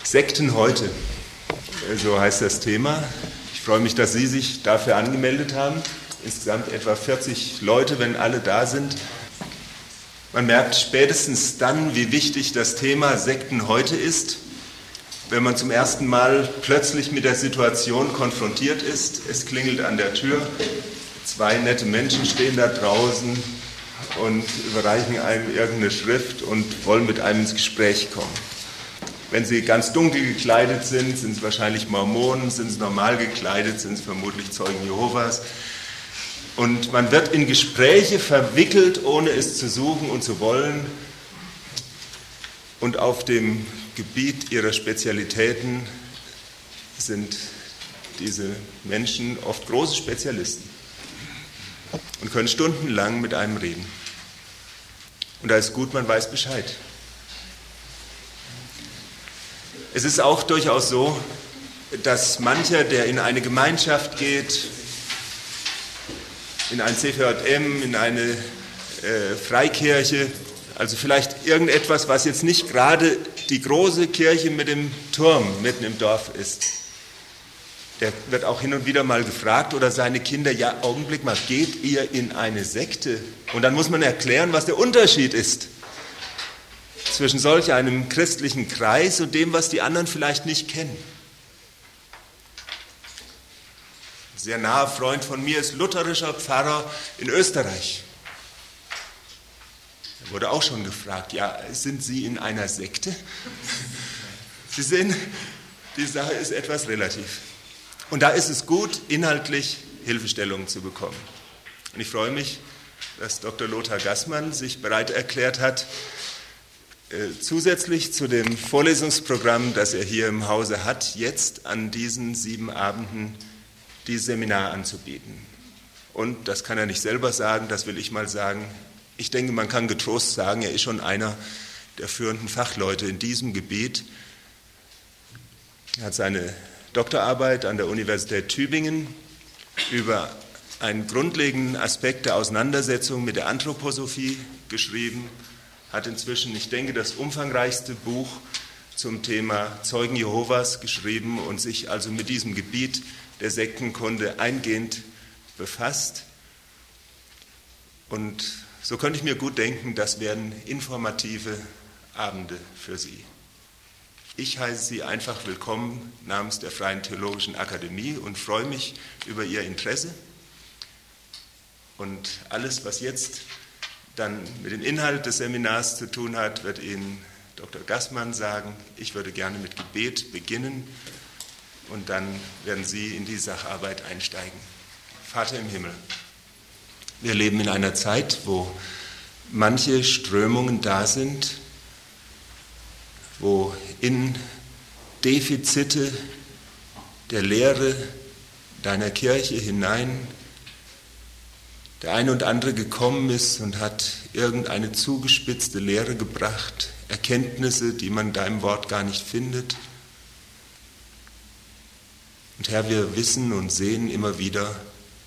Sekten heute, so heißt das Thema. Ich freue mich, dass Sie sich dafür angemeldet haben. Insgesamt etwa 40 Leute, wenn alle da sind. Man merkt spätestens dann, wie wichtig das Thema Sekten heute ist, wenn man zum ersten Mal plötzlich mit der Situation konfrontiert ist. Es klingelt an der Tür, 2 nette Menschen stehen da draußen und überreichen einem irgendeine Schrift und wollen mit einem ins Gespräch kommen. Wenn sie ganz dunkel gekleidet sind, sind es wahrscheinlich Mormonen, sind sie normal gekleidet, sind es vermutlich Zeugen Jehovas. Und man wird in Gespräche verwickelt, ohne es zu suchen und zu wollen. Und auf dem Gebiet ihrer Spezialitäten sind diese Menschen oft große Spezialisten und können stundenlang mit einem reden. Und da ist gut, man weiß Bescheid. Es ist auch durchaus so, dass mancher, der in eine Gemeinschaft geht, in ein CVJM, in eine Freikirche, also vielleicht irgendetwas, was jetzt nicht gerade die große Kirche mit dem Turm mitten im Dorf ist, der wird auch hin und wieder mal gefragt oder seine Kinder, ja, Augenblick mal, geht ihr in eine Sekte? Und dann muss man erklären, was der Unterschied ist zwischen solch einem christlichen Kreis und dem, was die anderen vielleicht nicht kennen. Ein sehr naher Freund von mir ist lutherischer Pfarrer in Österreich. Er wurde auch schon gefragt, ja, sind Sie in einer Sekte? Sie sehen, die Sache ist etwas relativ. Und da ist es gut, inhaltlich Hilfestellungen zu bekommen. Und ich freue mich, dass Dr. Lothar Gassmann sich bereit erklärt hat, zusätzlich zu dem Vorlesungsprogramm, das er hier im Hause hat, jetzt an diesen 7 Abenden dieses Seminar anzubieten. Und das kann er nicht selber sagen, das will ich mal sagen. Ich denke, man kann getrost sagen, er ist schon einer der führenden Fachleute in diesem Gebiet. Er hat seine Doktorarbeit an der Universität Tübingen über einen grundlegenden Aspekt der Auseinandersetzung mit der Anthroposophie geschrieben, hat inzwischen, ich denke, das umfangreichste Buch zum Thema Zeugen Jehovas geschrieben und sich also mit diesem Gebiet der Sektenkunde eingehend befasst. Und so könnte ich mir gut denken, das werden informative Abende für Sie. Ich heiße Sie einfach willkommen namens der Freien Theologischen Akademie und freue mich über Ihr Interesse. Und alles, was jetzt dann mit dem Inhalt des Seminars zu tun hat, wird Ihnen Dr. Gassmann sagen. Ich würde gerne mit Gebet beginnen und dann werden Sie in die Sacharbeit einsteigen. Vater im Himmel, wir leben in einer Zeit, wo manche Strömungen da sind, wo in Defizite der Lehre deiner Kirche hinein der eine und andere gekommen ist und hat irgendeine zugespitzte Lehre gebracht, Erkenntnisse, die man in deinem Wort gar nicht findet. Und Herr, wir wissen und sehen immer wieder,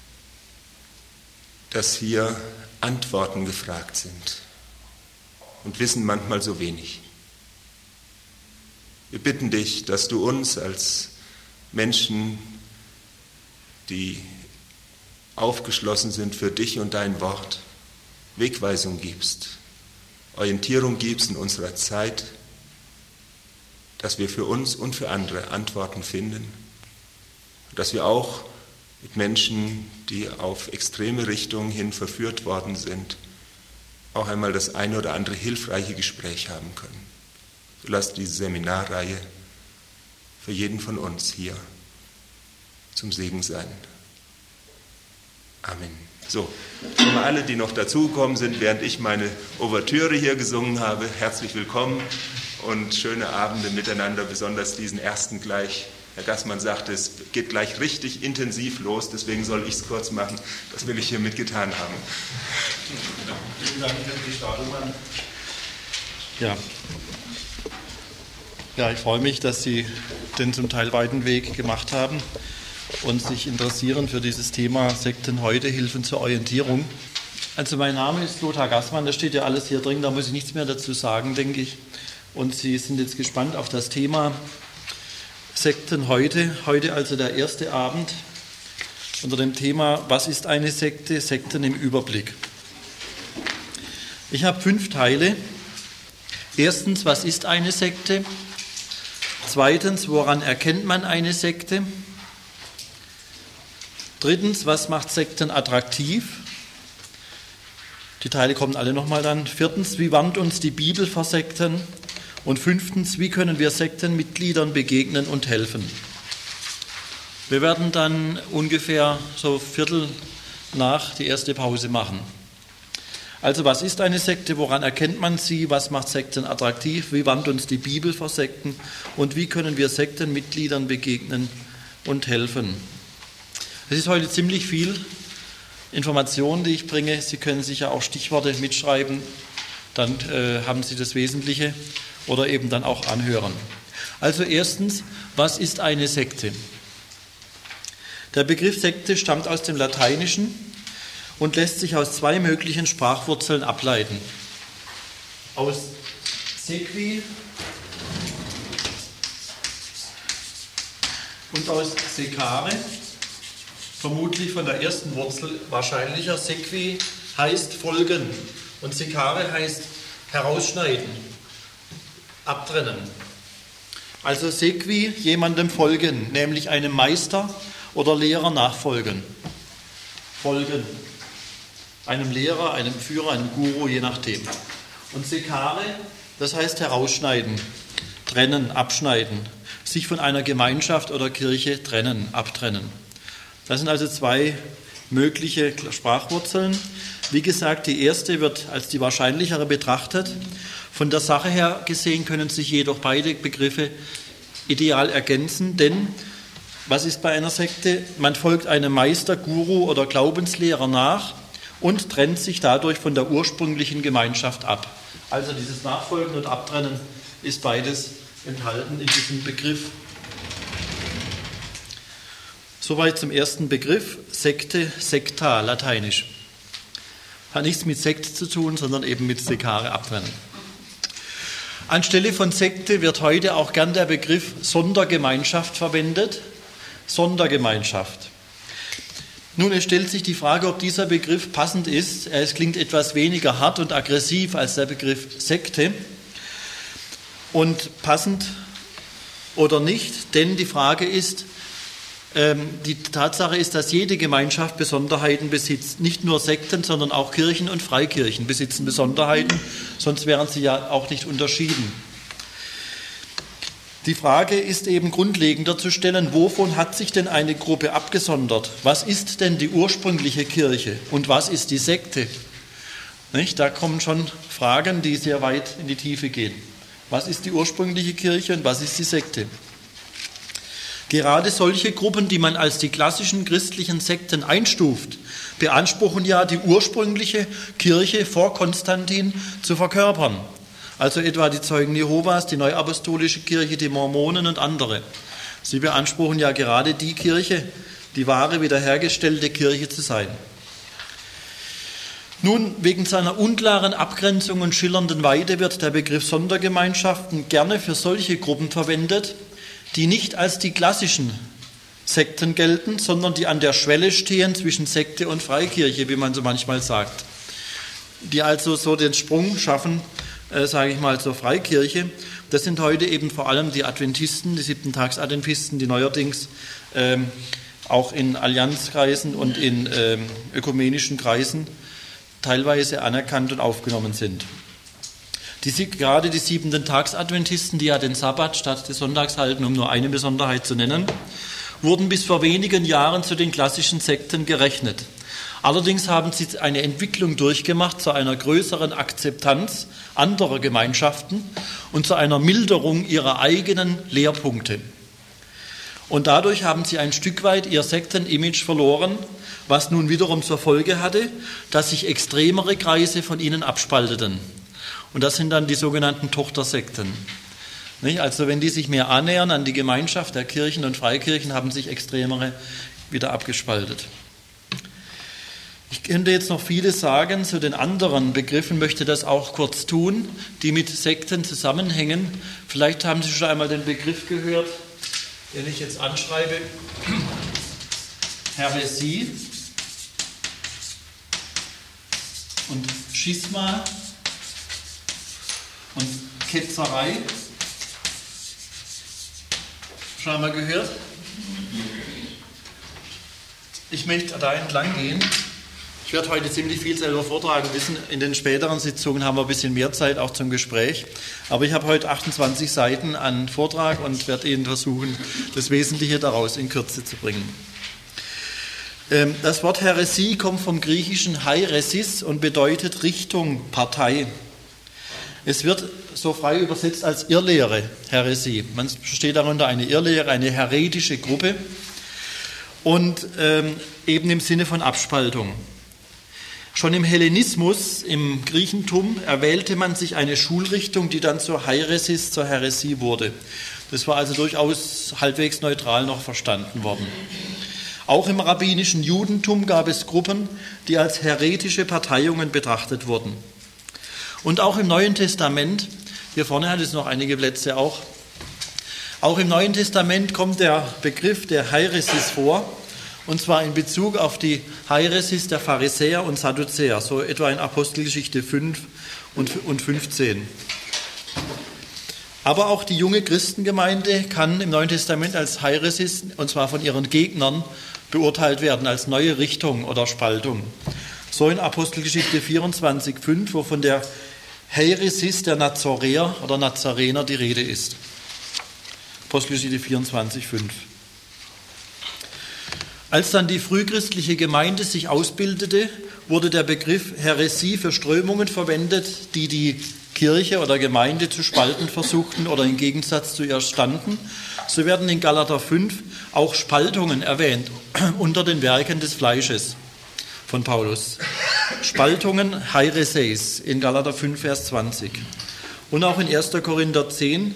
dass hier Antworten gefragt sind und wissen manchmal so wenig. Wir bitten dich, dass du uns als Menschen, die aufgeschlossen sind für dich und dein Wort, Wegweisung gibst, Orientierung gibst in unserer Zeit, dass wir für uns und für andere Antworten finden, dass wir auch mit Menschen, die auf extreme Richtungen hin verführt worden sind, auch einmal das eine oder andere hilfreiche Gespräch haben können. So lass diese Seminarreihe für jeden von uns hier zum Segen sein. Amen. So, schon mal alle, die noch dazugekommen sind, während ich meine Ouvertüre hier gesungen habe, herzlich willkommen und schöne Abende miteinander, besonders diesen ersten gleich. Herr Gassmann sagte, es geht gleich richtig intensiv los, deswegen soll ich es kurz machen. Das will ich hiermit getan haben. Vielen Dank für die Stadelmann. Ja, ich freue mich, dass Sie den zum Teil weiten Weg gemacht haben und sich interessieren für dieses Thema Sekten heute, Hilfen zur Orientierung. Also mein Name ist Lothar Gassmann, das steht ja alles hier drin, da muss ich nichts mehr dazu sagen, denke ich. und Sie sind jetzt gespannt auf das Thema Sekten heute. Heute also der erste Abend unter dem Thema Was ist eine Sekte? Sekten im Überblick. Ich habe 5 Teile. Erstens, was ist eine Sekte? Zweitens, woran erkennt man eine Sekte? Drittens, was macht Sekten attraktiv? Die Teile kommen alle nochmal dann. Viertens, wie warnt uns die Bibel vor Sekten? Und 5. Wie können wir Sektenmitgliedern begegnen und helfen? Wir werden dann ungefähr so Viertel nach die erste Pause machen. Also was ist eine Sekte? Woran erkennt man sie? Was macht Sekten attraktiv? Wie warnt uns die Bibel vor Sekten? Und wie können wir Sektenmitgliedern begegnen und helfen? Es ist heute ziemlich viel Information, die ich bringe. Sie können sicher auch Stichworte mitschreiben, dann haben Sie das Wesentliche oder eben dann auch anhören. Also erstens, was ist eine Sekte? Der Begriff Sekte stammt aus dem Lateinischen und lässt sich aus 2 möglichen Sprachwurzeln ableiten. Aus sequi und aus secare. Vermutlich von der ersten Wurzel wahrscheinlicher. Sequi heißt folgen und secare heißt herausschneiden, abtrennen. Also sequi, jemandem folgen, nämlich einem Meister oder Lehrer nachfolgen. Folgen. Einem Lehrer, einem Führer, einem Guru, je nachdem. Und secare, das heißt herausschneiden, trennen, abschneiden, sich von einer Gemeinschaft oder Kirche trennen, abtrennen. Das sind also 2 mögliche Sprachwurzeln. Wie gesagt, die erste wird als die wahrscheinlichere betrachtet. Von der Sache her gesehen können sich jedoch beide Begriffe ideal ergänzen, denn was ist bei einer Sekte? Man folgt einem Meister, Guru oder Glaubenslehrer nach und trennt sich dadurch von der ursprünglichen Gemeinschaft ab. Also dieses Nachfolgen und Abtrennen ist beides enthalten in diesem Begriff. Soweit zum ersten Begriff, Sekte, secta, lateinisch. Hat nichts mit Sekt zu tun, sondern eben mit secare, abtrennen. Anstelle von Sekte wird heute auch gern der Begriff Sondergemeinschaft verwendet. Sondergemeinschaft. Nun, es stellt sich die Frage, ob dieser Begriff passend ist. Es klingt etwas weniger hart und aggressiv als der Begriff Sekte. Und passend oder nicht, denn die Frage ist, die Tatsache ist, dass jede Gemeinschaft Besonderheiten besitzt. Nicht nur Sekten, sondern auch Kirchen und Freikirchen besitzen Besonderheiten, sonst wären sie ja auch nicht unterschieden. Die Frage ist eben grundlegender zu stellen, wovon hat sich denn eine Gruppe abgesondert? Was ist denn die ursprüngliche Kirche und was ist die Sekte? Nicht? Da kommen schon Fragen, die sehr weit in die Tiefe gehen. Was ist die ursprüngliche Kirche und was ist die Sekte? Gerade solche Gruppen, die man als die klassischen christlichen Sekten einstuft, beanspruchen ja, die ursprüngliche Kirche vor Konstantin zu verkörpern. Also etwa die Zeugen Jehovas, die Neuapostolische Kirche, die Mormonen und andere. Sie beanspruchen ja gerade die Kirche, die wahre, wiederhergestellte Kirche zu sein. Nun, wegen seiner unklaren Abgrenzung und schillernden Weite wird der Begriff Sondergemeinschaften gerne für solche Gruppen verwendet, die nicht als die klassischen Sekten gelten, sondern die an der Schwelle stehen zwischen Sekte und Freikirche, wie man so manchmal sagt. Die also so den Sprung schaffen, sage ich mal, zur Freikirche. Das sind heute eben vor allem die Adventisten, die 7-Tags-Adventisten, die neuerdings auch in Allianzkreisen und in ökumenischen Kreisen teilweise anerkannt und aufgenommen sind. Gerade die 7-Tags-Adventisten, die ja den Sabbat statt des Sonntags halten, um nur eine Besonderheit zu nennen, wurden bis vor wenigen Jahren zu den klassischen Sekten gerechnet. Allerdings haben sie eine Entwicklung durchgemacht zu einer größeren Akzeptanz anderer Gemeinschaften und zu einer Milderung ihrer eigenen Lehrpunkte. Und dadurch haben sie ein Stück weit ihr Sektenimage verloren, was nun wiederum zur Folge hatte, dass sich extremere Kreise von ihnen abspalteten. Und das sind dann die sogenannten Tochtersekten. Also wenn die sich mehr annähern an die Gemeinschaft der Kirchen und Freikirchen, haben sich extremere wieder abgespaltet. Ich könnte jetzt noch vieles sagen zu den anderen Begriffen, möchte das auch kurz tun, die mit Sekten zusammenhängen. Vielleicht haben Sie schon einmal den Begriff gehört, den ich jetzt anschreibe. Häresie und Schisma und Ketzerei. Schon einmal gehört? Ich möchte da entlang gehen. Ich werde heute ziemlich viel selber vortragen. In den späteren Sitzungen haben wir ein bisschen mehr Zeit auch zum Gespräch. Aber ich habe heute 28 Seiten an Vortrag und werde Ihnen versuchen, das Wesentliche daraus in Kürze zu bringen. Das Wort Häresie kommt vom griechischen Hairesis und bedeutet Richtung, Partei. Es wird so frei übersetzt als Irrlehre, Häresie. Man versteht darunter eine Irrlehre, eine häretische Gruppe und eben im Sinne von Abspaltung. Schon im Hellenismus, im Griechentum, erwählte man sich eine Schulrichtung, die dann zur Hairesis, zur Häresie wurde. Das war also durchaus halbwegs neutral noch verstanden worden. Auch im rabbinischen Judentum gab es Gruppen, die als häretische Parteiungen betrachtet wurden. Und auch im Neuen Testament, hier vorne hat es noch einige Plätze auch im Neuen Testament kommt der Begriff der Hairesis vor, und zwar in Bezug auf die Hairesis der Pharisäer und Sadduzäer, so etwa in Apostelgeschichte 5 und 15. Aber auch die junge Christengemeinde kann im Neuen Testament als Hairesis, und zwar von ihren Gegnern, beurteilt werden, als neue Richtung oder Spaltung. So in Apostelgeschichte 24,5, wo von der Häresis der Nazoräer oder Nazarener die Rede ist. Apostelgeschichte 24,5. Als dann die frühchristliche Gemeinde sich ausbildete, wurde der Begriff Häresie für Strömungen verwendet, die die Kirche oder Gemeinde zu spalten versuchten oder im Gegensatz zu ihr standen. So werden in Galater 5 auch Spaltungen erwähnt unter den Werken des Fleisches von Paulus. Spaltungen, Haireseis in Galater 5, Vers 20. Und auch in 1. Korinther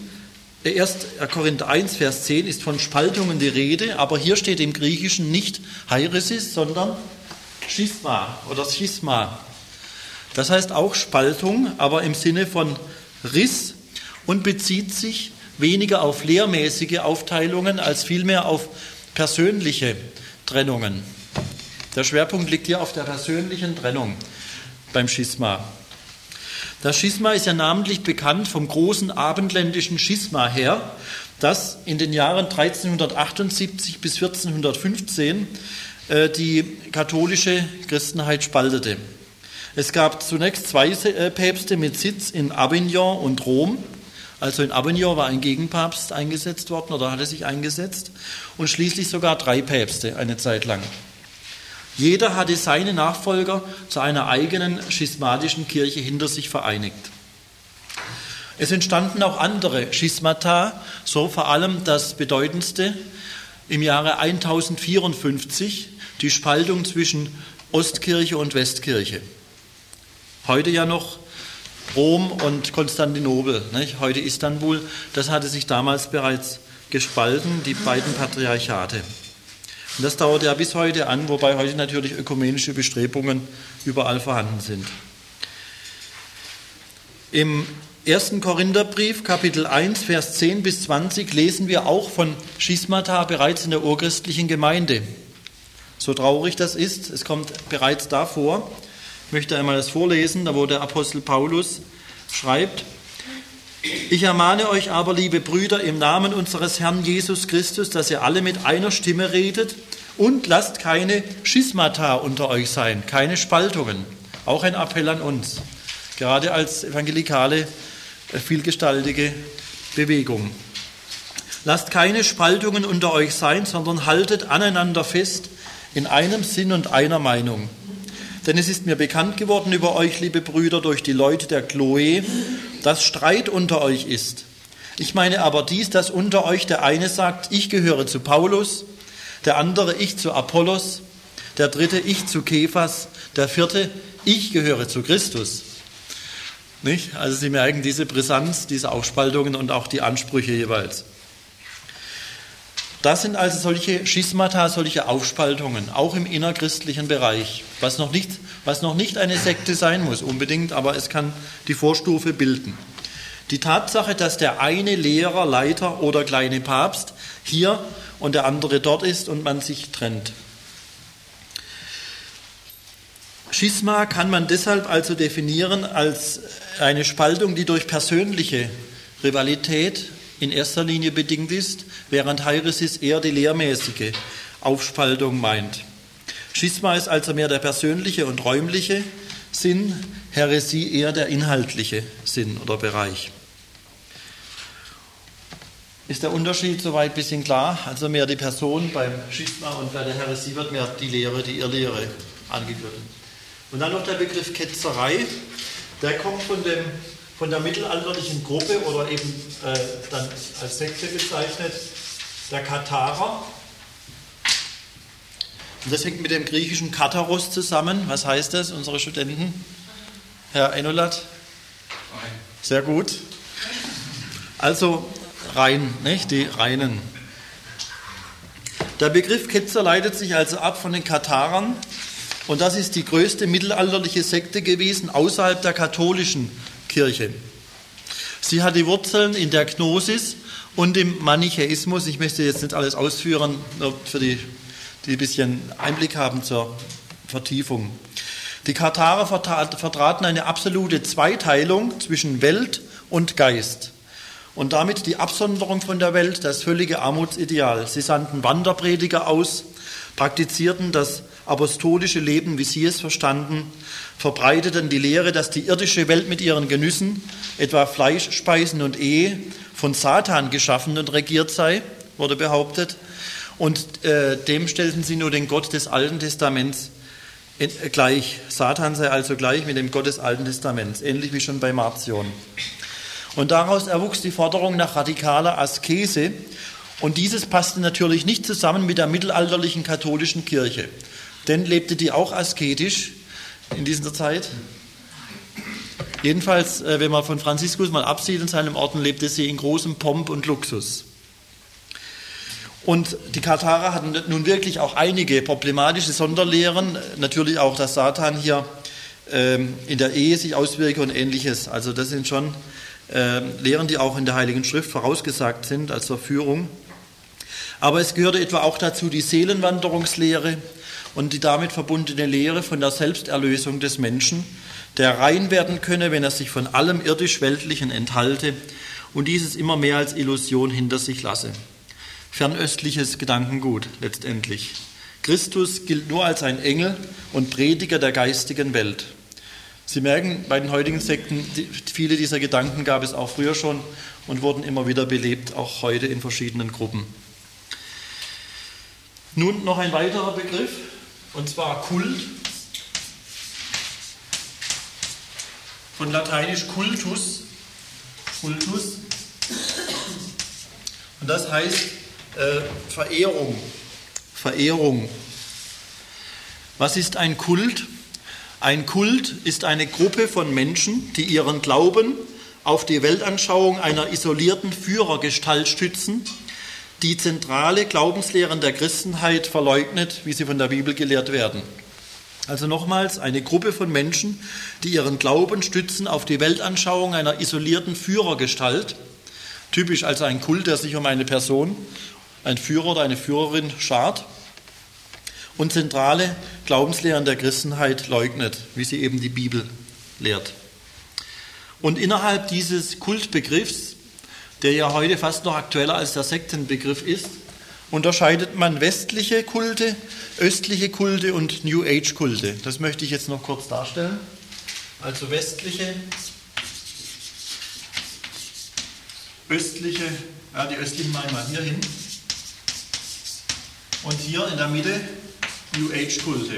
1. Vers 10 ist von Spaltungen die Rede, aber hier steht im Griechischen nicht Hairesis, sondern Schisma oder Schisma. Das heißt auch Spaltung, aber im Sinne von Riss und bezieht sich weniger auf lehrmäßige Aufteilungen als vielmehr auf persönliche Trennungen. Der Schwerpunkt liegt hier auf der persönlichen Trennung beim Schisma. Das Schisma ist ja namentlich bekannt vom großen abendländischen Schisma her, das in den Jahren 1378 bis 1415 die katholische Christenheit spaltete. Es gab zunächst 2 Päpste mit Sitz in Avignon und Rom. Also in Avignon war ein Gegenpapst eingesetzt worden oder hatte sich eingesetzt. Und schließlich sogar 3 Päpste eine Zeit lang. Jeder hatte seine Nachfolger zu einer eigenen schismatischen Kirche hinter sich vereinigt. Es entstanden auch andere Schismata, so vor allem das bedeutendste im Jahre 1054, die Spaltung zwischen Ostkirche und Westkirche. Heute ja noch Rom und Konstantinopel, nicht? Heute Istanbul, das hatte sich damals bereits gespalten, die beiden Patriarchate. Und das dauert ja bis heute an, wobei heute natürlich ökumenische Bestrebungen überall vorhanden sind. Im 1. Korintherbrief, Kapitel 1, Vers 10 bis 20, lesen wir auch von Schismata bereits in der urchristlichen Gemeinde. So traurig das ist, es kommt bereits davor. Ich möchte einmal das vorlesen, da wo der Apostel Paulus schreibt: Ich ermahne euch aber, liebe Brüder, im Namen unseres Herrn Jesus Christus, dass ihr alle mit einer Stimme redet und lasst keine Schismata unter euch sein, keine Spaltungen. Auch ein Appell an uns, gerade als evangelikale, vielgestaltige Bewegung. Lasst keine Spaltungen unter euch sein, sondern haltet aneinander fest in einem Sinn und einer Meinung. Denn es ist mir bekannt geworden über euch, liebe Brüder, durch die Leute der Chloe, dass Streit unter euch ist. Ich meine aber dies, dass unter euch der eine sagt, ich gehöre zu Paulus, der andere, ich zu Apollos, der dritte, ich zu Kephas, der vierte, ich gehöre zu Christus. Nicht? Also Sie merken diese Brisanz, diese Aufspaltungen und auch die Ansprüche jeweils. Das sind also solche Schismata, solche Aufspaltungen, auch im innerchristlichen Bereich, was noch nicht eine Sekte sein muss unbedingt, aber es kann die Vorstufe bilden. Die Tatsache, dass der eine Lehrer, Leiter oder kleine Papst hier und der andere dort ist und man sich trennt. Schisma kann man deshalb also definieren als eine Spaltung, die durch persönliche Rivalität in erster Linie bedingt ist, während Häresis eher die lehrmäßige Aufspaltung meint. Schisma ist also mehr der persönliche und räumliche Sinn, Häresie eher der inhaltliche Sinn oder Bereich. Ist der Unterschied soweit ein bisschen klar? Also mehr die Person beim Schisma und bei der Häresie wird mehr die Lehre, die Irrlehre angegriffen. Und dann noch der Begriff Ketzerei, der kommt von der mittelalterlichen Gruppe oder eben dann als Sekte bezeichnet, der Katharer. Und das hängt mit dem griechischen Katharos zusammen. Was heißt das, unsere Studenten? Herr Enolat? Sehr gut. Also rein, nicht? Die Reinen. Der Begriff Ketzer leitet sich also ab von den Katharern. Und das ist die größte mittelalterliche Sekte gewesen außerhalb der katholischen Kirche. Sie hat die Wurzeln in der Gnosis und im Manichäismus. Ich möchte jetzt nicht alles ausführen, nur für die ein bisschen Einblick haben zur Vertiefung. Die Katharer vertraten eine absolute Zweiteilung zwischen Welt und Geist und damit die Absonderung von der Welt, das völlige Armutsideal. Sie sandten Wanderprediger aus, praktizierten das apostolische Leben, wie sie es verstanden, verbreiteten die Lehre, dass die irdische Welt mit ihren Genüssen, etwa Fleischspeisen und Ehe, von Satan geschaffen und regiert sei, wurde behauptet. Und dem stellten sie nur den Gott des Alten Testaments gleich. Satan sei also gleich mit dem Gott des Alten Testaments, ähnlich wie schon bei Marcion. Und daraus erwuchs die Forderung nach radikaler Askese. Und dieses passte natürlich nicht zusammen mit der mittelalterlichen katholischen Kirche. Denn lebte die auch asketisch in dieser Zeit? Jedenfalls, wenn man von Franziskus mal absieht in seinem Orden, lebte sie in großem Pomp und Luxus. Und die Katharer hatten nun wirklich auch einige problematische Sonderlehren, natürlich auch, dass Satan hier in der Ehe sich auswirke und Ähnliches. Also das sind schon Lehren, die auch in der Heiligen Schrift vorausgesagt sind als Verführung. Aber es gehörte etwa auch dazu die Seelenwanderungslehre und die damit verbundene Lehre von der Selbsterlösung des Menschen, der rein werden könne, wenn er sich von allem irdisch-weltlichen enthalte und dieses immer mehr als Illusion hinter sich lasse. Fernöstliches Gedankengut letztendlich. Christus gilt nur als ein Engel und Prediger der geistigen Welt. Sie merken, bei den heutigen Sekten, viele dieser Gedanken gab es auch früher schon und wurden immer wieder belebt, auch heute in verschiedenen Gruppen. Nun noch ein weiterer Begriff, und zwar Kult. Von lateinisch cultus. Cultus. Und das heißt Verehrung. Verehrung. Was ist ein Kult? Ein Kult ist eine Gruppe von Menschen, die ihren Glauben auf die Weltanschauung einer isolierten Führergestalt stützen, die zentrale Glaubenslehren der Christenheit verleugnet, wie sie von der Bibel gelehrt werden. Also nochmals, eine Gruppe von Menschen, die ihren Glauben stützen auf die Weltanschauung einer isolierten Führergestalt, typisch also ein Kult, der sich um eine Person, ein Führer oder eine Führerin schart, und zentrale Glaubenslehren der Christenheit leugnet, wie sie eben die Bibel lehrt. Und innerhalb dieses Kultbegriffs, der ja heute fast noch aktueller als der Sektenbegriff ist, unterscheidet man westliche Kulte, östliche Kulte und New Age Kulte. Das möchte ich jetzt noch kurz darstellen. Also westliche, östliche, ja, die östlichen meinen wir hier hin. Und hier in der Mitte New Age Kulte.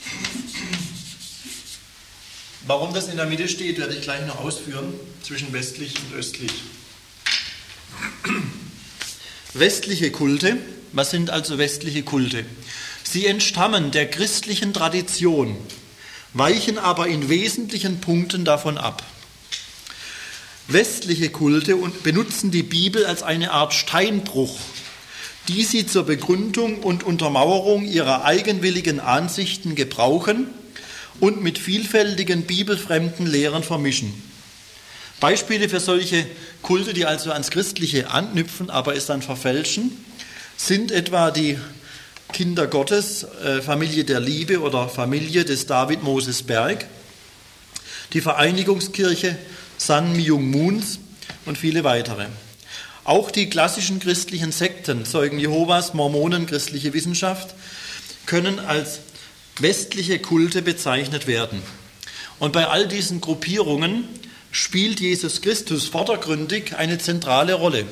Warum das in der Mitte steht, werde ich gleich noch ausführen, zwischen westlich und östlich. Westliche Kulte, was sind also westliche Kulte? Sie entstammen der christlichen Tradition, weichen aber in wesentlichen Punkten davon ab. Westliche Kulte benutzen die Bibel als eine Art Steinbruch, die sie zur Begründung und Untermauerung ihrer eigenwilligen Ansichten gebrauchen und mit vielfältigen bibelfremden Lehren vermischen. Beispiele für solche Kulte, die also ans Christliche anknüpfen, aber es dann verfälschen, sind etwa die Kinder Gottes, Familie der Liebe oder Familie des David Moses Berg, die Vereinigungskirche San Myung Moons und viele weitere. Auch die klassischen christlichen Sekten, Zeugen Jehovas, Mormonen, christliche Wissenschaft, können als westliche Kulte bezeichnet werden. Und bei all diesen Gruppierungen spielt Jesus Christus vordergründig eine zentrale Rolle.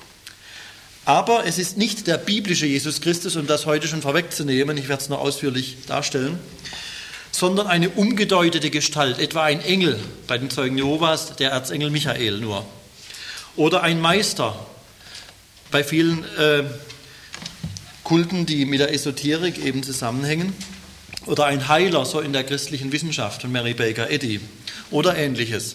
Aber es ist nicht der biblische Jesus Christus, um das heute schon vorwegzunehmen, ich werde es noch ausführlich darstellen, sondern eine umgedeutete Gestalt, etwa ein Engel, bei den Zeugen Jehovas der Erzengel Michael nur. Oder ein Meister, bei vielen Kulten, die mit der Esoterik eben zusammenhängen. Oder ein Heiler, so in der christlichen Wissenschaft von Mary Baker Eddy. Oder Ähnliches.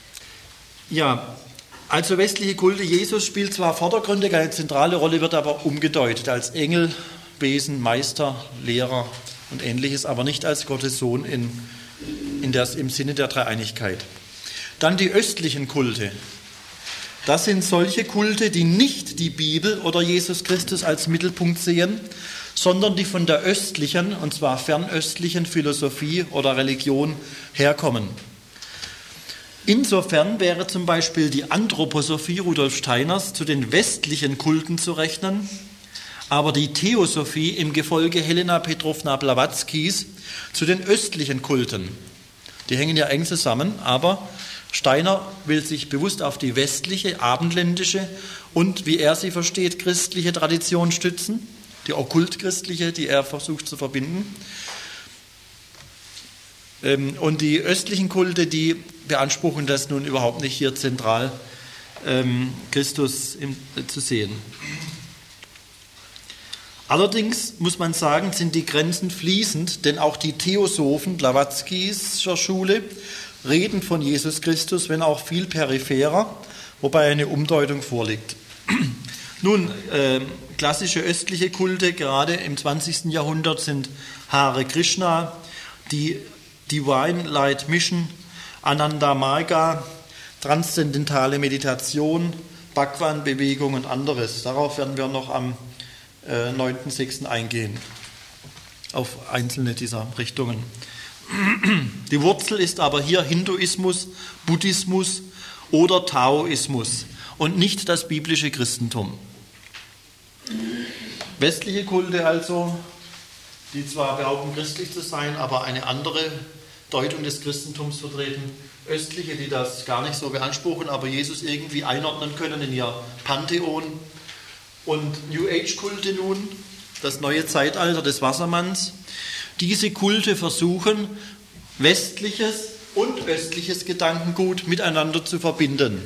Ja, also westliche Kulte, Jesus spielt zwar vordergründig eine zentrale Rolle, wird aber umgedeutet als Engel, Wesen, Meister, Lehrer und Ähnliches, aber nicht als Gottes Sohn im Sinne der Dreieinigkeit. Dann die östlichen Kulte. Das sind solche Kulte, die nicht die Bibel oder Jesus Christus als Mittelpunkt sehen, sondern die von der östlichen, und zwar fernöstlichen Philosophie oder Religion herkommen. Insofern wäre zum Beispiel die Anthroposophie Rudolf Steiners zu den westlichen Kulten zu rechnen, aber die Theosophie im Gefolge Helena Petrovna Blavatskys zu den östlichen Kulten. Die hängen ja eng zusammen, aber Steiner will sich bewusst auf die westliche, abendländische und, wie er sie versteht, christliche Tradition stützen, die okkultchristliche, die er versucht zu verbinden. Und die östlichen Kulte, die beanspruchen das nun überhaupt nicht hier zentral Christus zu sehen. Allerdings muss man sagen, sind die Grenzen fließend, denn auch die Theosophen Blavatskys Schule reden von Jesus Christus, wenn auch viel peripherer, wobei eine Umdeutung vorliegt. Nun, klassische östliche Kulte, gerade im 20. Jahrhundert, sind Hare Krishna, die Divine Light Mission, Ananda Marga, transzendentale Meditation, Bhagwan-Bewegung und anderes. Darauf werden wir noch am 9.6. eingehen, auf einzelne dieser Richtungen. Die Wurzel ist aber hier Hinduismus, Buddhismus oder Taoismus und nicht das biblische Christentum. Westliche Kulte also, die zwar behaupten, christlich zu sein, aber eine andere Deutung des Christentums vertreten. Östliche, die das gar nicht so beanspruchen, aber Jesus irgendwie einordnen können in ihr Pantheon. Und New Age-Kulte nun, das neue Zeitalter des Wassermanns. Diese Kulte versuchen, westliches und östliches Gedankengut miteinander zu verbinden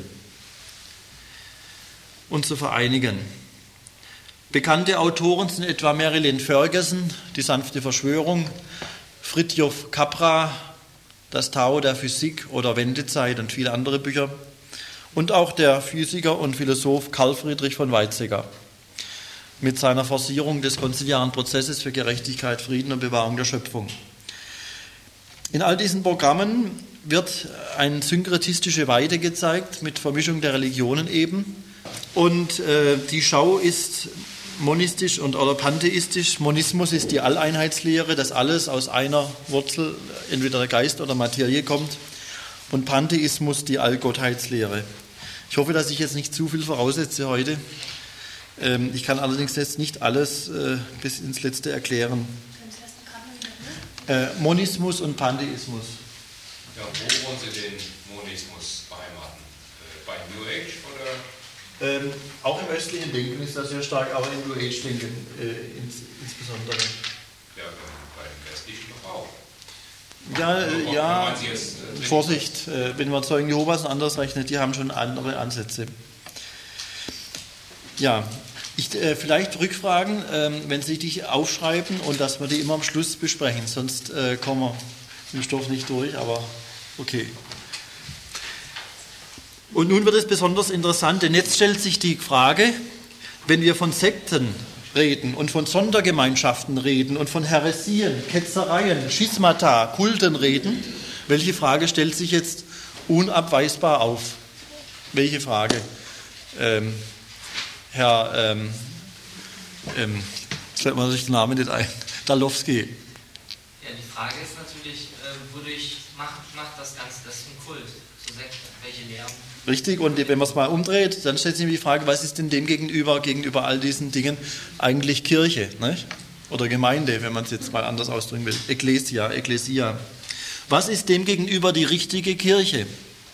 und zu vereinigen. Bekannte Autoren sind etwa Marilyn Ferguson, Die sanfte Verschwörung, Fritjof Capra, Das Tao der Physik oder Wendezeit und viele andere Bücher. Und auch der Physiker und Philosoph Karl Friedrich von Weizsäcker mit seiner Forcierung des konziliaren Prozesses für Gerechtigkeit, Frieden und Bewahrung der Schöpfung. In all diesen Programmen wird eine synkretistische Weite gezeigt, mit Vermischung der Religionen eben. Und die Schau ist monistisch oder pantheistisch. Monismus ist die Alleinheitslehre, dass alles aus einer Wurzel, entweder der Geist oder Materie, kommt. Und Pantheismus die Allgottheitslehre. Ich hoffe, dass ich jetzt nicht zu viel voraussetze heute. Ich kann allerdings jetzt nicht alles bis ins Letzte erklären. Monismus und Pantheismus. Ja, wo wollen Sie den Monismus beheimaten? Bei New Age oder? Auch im östlichen Denken ist das sehr stark, aber im New Age-Denken insbesondere. Ja, beim westlichen doch auch. Ja, Vorsicht, wenn man Zeugen Jehovas anders rechnet, die haben schon andere Ansätze. Ja, vielleicht Rückfragen, wenn Sie die aufschreiben und dass wir die immer am Schluss besprechen, sonst kommen wir im Stoff nicht durch, aber okay. Und nun wird es besonders interessant, denn jetzt stellt sich die Frage, wenn wir von Sekten reden und von Sondergemeinschaften reden und von Häresien, Ketzereien, Schismata, Kulten reden, welche Frage stellt sich jetzt unabweisbar auf? Welche Frage? Herr, fällt mir sich der Name nicht ein, Dalowski. Ja, die Frage ist natürlich, wodurch macht das Ganze das ein Kult? So Sekte, welche Lehren? Richtig, und wenn man es mal umdreht, dann stellt sich die Frage, was ist denn dem gegenüber all diesen Dingen eigentlich Kirche, nicht? Oder Gemeinde, wenn man es jetzt mal anders ausdrücken will, Ekklesia. Was ist dem gegenüber die richtige Kirche?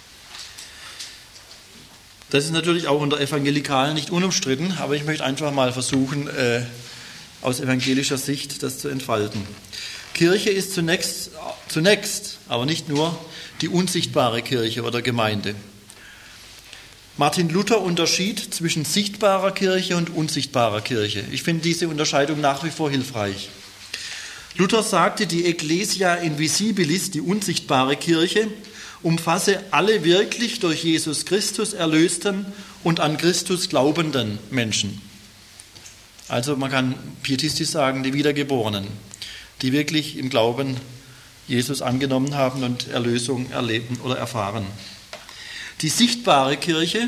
Das ist natürlich auch unter Evangelikalen nicht unumstritten, aber ich möchte einfach mal versuchen, aus evangelischer Sicht das zu entfalten. Kirche ist zunächst, aber nicht nur, die unsichtbare Kirche oder Gemeinde. Martin Luther unterschied zwischen sichtbarer Kirche und unsichtbarer Kirche. Ich finde diese Unterscheidung nach wie vor hilfreich. Luther sagte, die Ecclesia Invisibilis, die unsichtbare Kirche, umfasse alle wirklich durch Jesus Christus erlösten und an Christus glaubenden Menschen. Also man kann pietistisch sagen, die Wiedergeborenen, die wirklich im Glauben Jesus angenommen haben und Erlösung erleben oder erfahren. Die sichtbare Kirche,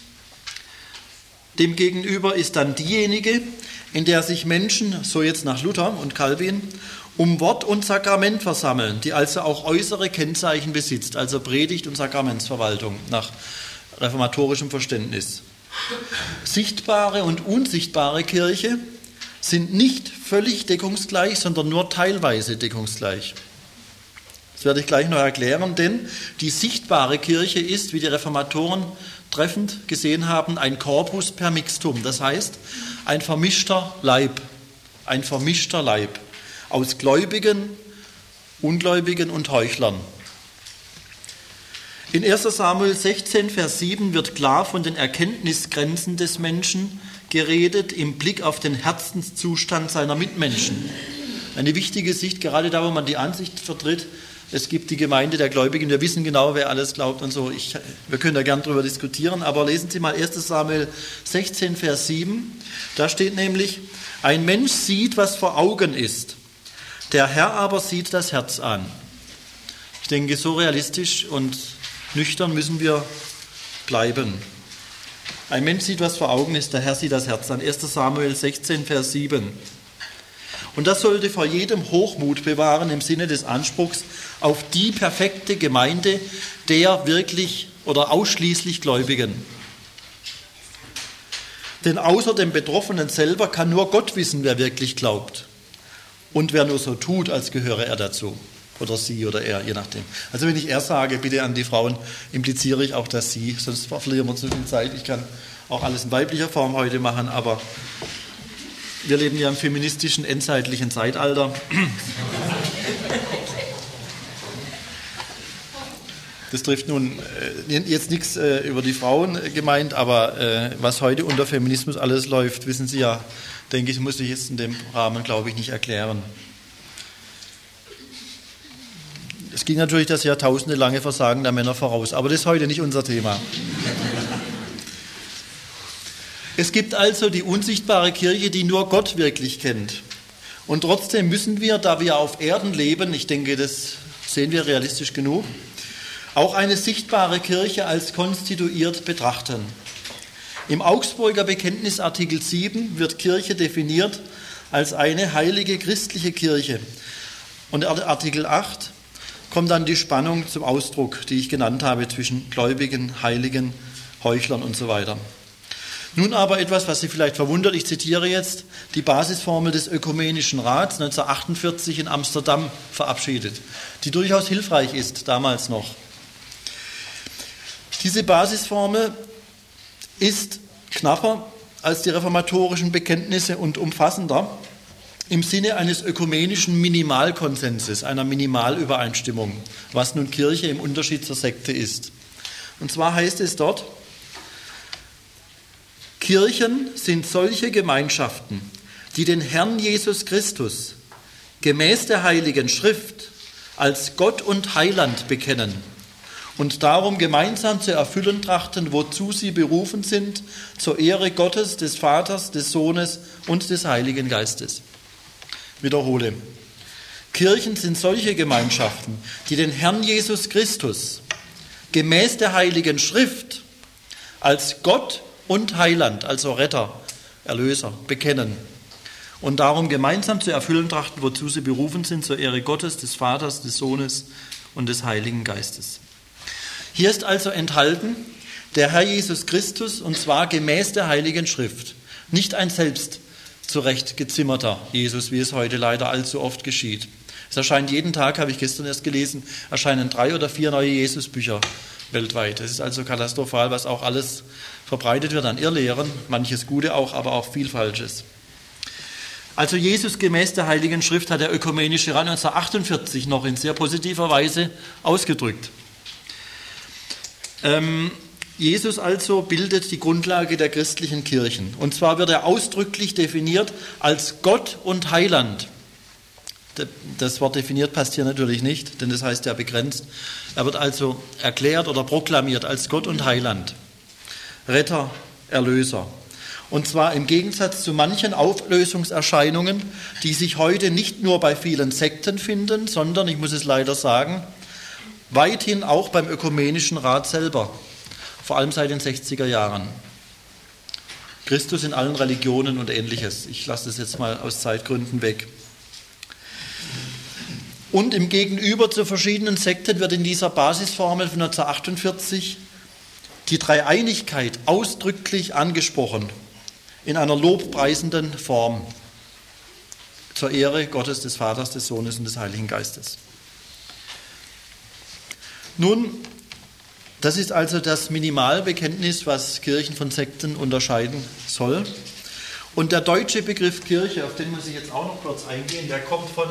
demgegenüber ist dann diejenige, in der sich Menschen, so jetzt nach Luther und Calvin, um Wort und Sakrament versammeln, die also auch äußere Kennzeichen besitzt, also Predigt und Sakramentsverwaltung nach reformatorischem Verständnis. Sichtbare und unsichtbare Kirche sind nicht völlig deckungsgleich, sondern nur teilweise deckungsgleich. Das werde ich gleich noch erklären, denn die sichtbare Kirche ist, wie die Reformatoren treffend gesehen haben, ein Corpus per mixtum, das heißt ein vermischter Leib aus Gläubigen, Ungläubigen und Heuchlern. In 1. Samuel 16, Vers 7 wird klar von den Erkenntnisgrenzen des Menschen geredet im Blick auf den Herzenszustand seiner Mitmenschen. Eine wichtige Sicht, gerade da, wo man die Ansicht vertritt, es gibt die Gemeinde der Gläubigen, wir wissen genau, wer alles glaubt und so. Wir können da gern drüber diskutieren, aber lesen Sie mal 1. Samuel 16, Vers 7. Da steht nämlich, ein Mensch sieht, was vor Augen ist, der Herr aber sieht das Herz an. Ich denke, so realistisch und nüchtern müssen wir bleiben. Ein Mensch sieht, was vor Augen ist, der Herr sieht das Herz an. 1. Samuel 16, Vers 7. Und das sollte vor jedem Hochmut bewahren im Sinne des Anspruchs auf die perfekte Gemeinde der wirklich oder ausschließlich Gläubigen. Denn außer dem Betroffenen selber kann nur Gott wissen, wer wirklich glaubt. Und wer nur so tut, als gehöre er dazu. Oder sie oder er, je nachdem. Also wenn ich er sage, bitte an die Frauen, impliziere ich auch das sie, sonst verlieren wir zu viel Zeit. Ich kann auch alles in weiblicher Form heute machen, aber wir leben ja im feministischen, endzeitlichen Zeitalter. Das trifft nun jetzt nichts über die Frauen gemeint, aber was heute unter Feminismus alles läuft, wissen Sie ja, denke ich, muss ich jetzt in dem Rahmen, glaube ich, nicht erklären. Es ging natürlich das jahrtausendelange Versagen der Männer voraus, aber das ist heute nicht unser Thema. Es gibt also die unsichtbare Kirche, die nur Gott wirklich kennt. Und trotzdem müssen wir, da wir auf Erden leben, ich denke, das sehen wir realistisch genug, auch eine sichtbare Kirche als konstituiert betrachten. Im Augsburger Bekenntnis Artikel 7 wird Kirche definiert als eine heilige christliche Kirche. Und Artikel 8 kommt dann die Spannung zum Ausdruck, die ich genannt habe, zwischen Gläubigen, Heiligen, Heuchlern und so weiter. Nun aber etwas, was Sie vielleicht verwundert, ich zitiere jetzt die Basisformel des Ökumenischen Rats 1948 in Amsterdam verabschiedet, die durchaus hilfreich ist, damals noch. Diese Basisformel ist knapper als die reformatorischen Bekenntnisse und umfassender im Sinne eines ökumenischen Minimalkonsenses, einer Minimalübereinstimmung, was nun Kirche im Unterschied zur Sekte ist. Und zwar heißt es dort, Kirchen sind solche Gemeinschaften, die den Herrn Jesus Christus gemäß der Heiligen Schrift als Gott und Heiland bekennen und darum gemeinsam zu erfüllen trachten, wozu sie berufen sind, zur Ehre Gottes, des Vaters, des Sohnes und des Heiligen Geistes. Wiederhole. Kirchen sind solche Gemeinschaften, die den Herrn Jesus Christus gemäß der Heiligen Schrift als Gott und Heiland, also Retter, Erlöser, bekennen und darum gemeinsam zu erfüllen trachten, wozu sie berufen sind, zur Ehre Gottes, des Vaters, des Sohnes und des Heiligen Geistes. Hier ist also enthalten der Herr Jesus Christus, und zwar gemäß der Heiligen Schrift, nicht ein selbst zurechtgezimmerter Jesus, wie es heute leider allzu oft geschieht. Es erscheint jeden Tag, habe ich gestern erst gelesen, erscheinen 3 oder 4 neue Jesusbücher weltweit. Es ist also katastrophal, was auch alles verbreitet wird an Irrlehren, manches Gute auch, aber auch viel Falsches. Also Jesus gemäß der Heiligen Schrift hat der Ökumenische Rat 1948 noch in sehr positiver Weise ausgedrückt. Jesus also bildet die Grundlage der christlichen Kirchen. Und zwar wird er ausdrücklich definiert als Gott und Heiland. Das Wort definiert passt hier natürlich nicht, denn das heißt ja begrenzt. Er wird also erklärt oder proklamiert als Gott und Heiland, Retter, Erlöser. Und zwar im Gegensatz zu manchen Auflösungserscheinungen, die sich heute nicht nur bei vielen Sekten finden, sondern, ich muss es leider sagen, weithin auch beim Ökumenischen Rat selber, vor allem seit den 60er Jahren. Christus in allen Religionen und Ähnliches. Ich lasse das jetzt mal aus Zeitgründen weg. Und im Gegenüber zu verschiedenen Sekten wird in dieser Basisformel von 1948 die Dreieinigkeit ausdrücklich angesprochen, in einer lobpreisenden Form, zur Ehre Gottes, des Vaters, des Sohnes und des Heiligen Geistes. Nun, das ist also das Minimalbekenntnis, was Kirchen von Sekten unterscheiden soll. Und der deutsche Begriff Kirche, auf den muss ich jetzt auch noch kurz eingehen, der kommt von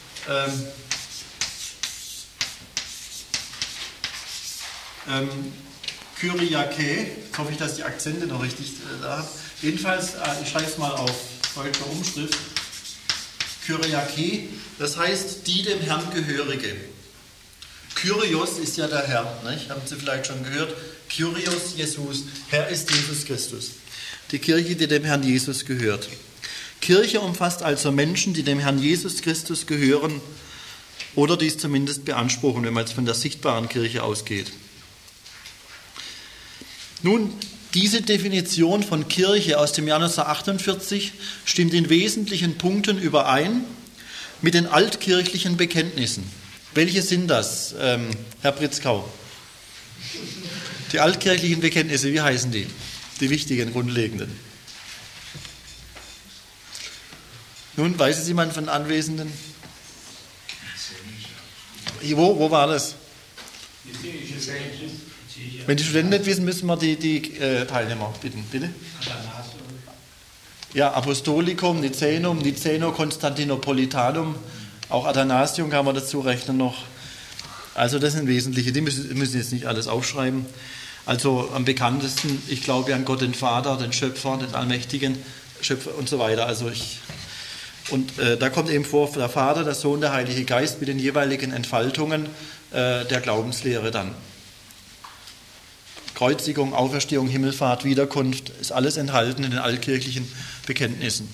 Kyriake, jetzt hoffe ich, dass die Akzente noch richtig da haben. Jedenfalls, ich schreibe es mal auf deutscher Umschrift, Kyriake, das heißt die dem Herrn Gehörige. Kyrios ist ja der Herr, nicht? Haben Sie vielleicht schon gehört? Kyrios Jesus, Herr ist Jesus Christus. Die Kirche, die dem Herrn Jesus gehört. Kirche umfasst also Menschen, die dem Herrn Jesus Christus gehören oder dies zumindest beanspruchen, wenn man jetzt von der sichtbaren Kirche ausgeht. Nun, diese Definition von Kirche aus dem Jahr 1948 stimmt in wesentlichen Punkten überein mit den altkirchlichen Bekenntnissen. Welche sind das, Herr Pritzkau? Die altkirchlichen Bekenntnisse, wie heißen die? Die wichtigen, grundlegenden. Nun, weiß es jemand von Anwesenden? Wo war das? Wenn die Studenten nicht wissen, müssen wir die Teilnehmer bitten. Bitte? Ja, Apostolikum, Nicänum, Nicäno-Konstantinopolitanum, auch Athanasium kann man dazu rechnen noch. Also das sind wesentliche, die müssen jetzt nicht alles aufschreiben. Also am bekanntesten, ich glaube an Gott den Vater, den Schöpfer, den Allmächtigen, Schöpfer und so weiter. Da kommt eben vor der Vater, der Sohn, der Heilige Geist mit den jeweiligen Entfaltungen der Glaubenslehre dann. Kreuzigung, Auferstehung, Himmelfahrt, Wiederkunft, ist alles enthalten in den altkirchlichen Bekenntnissen.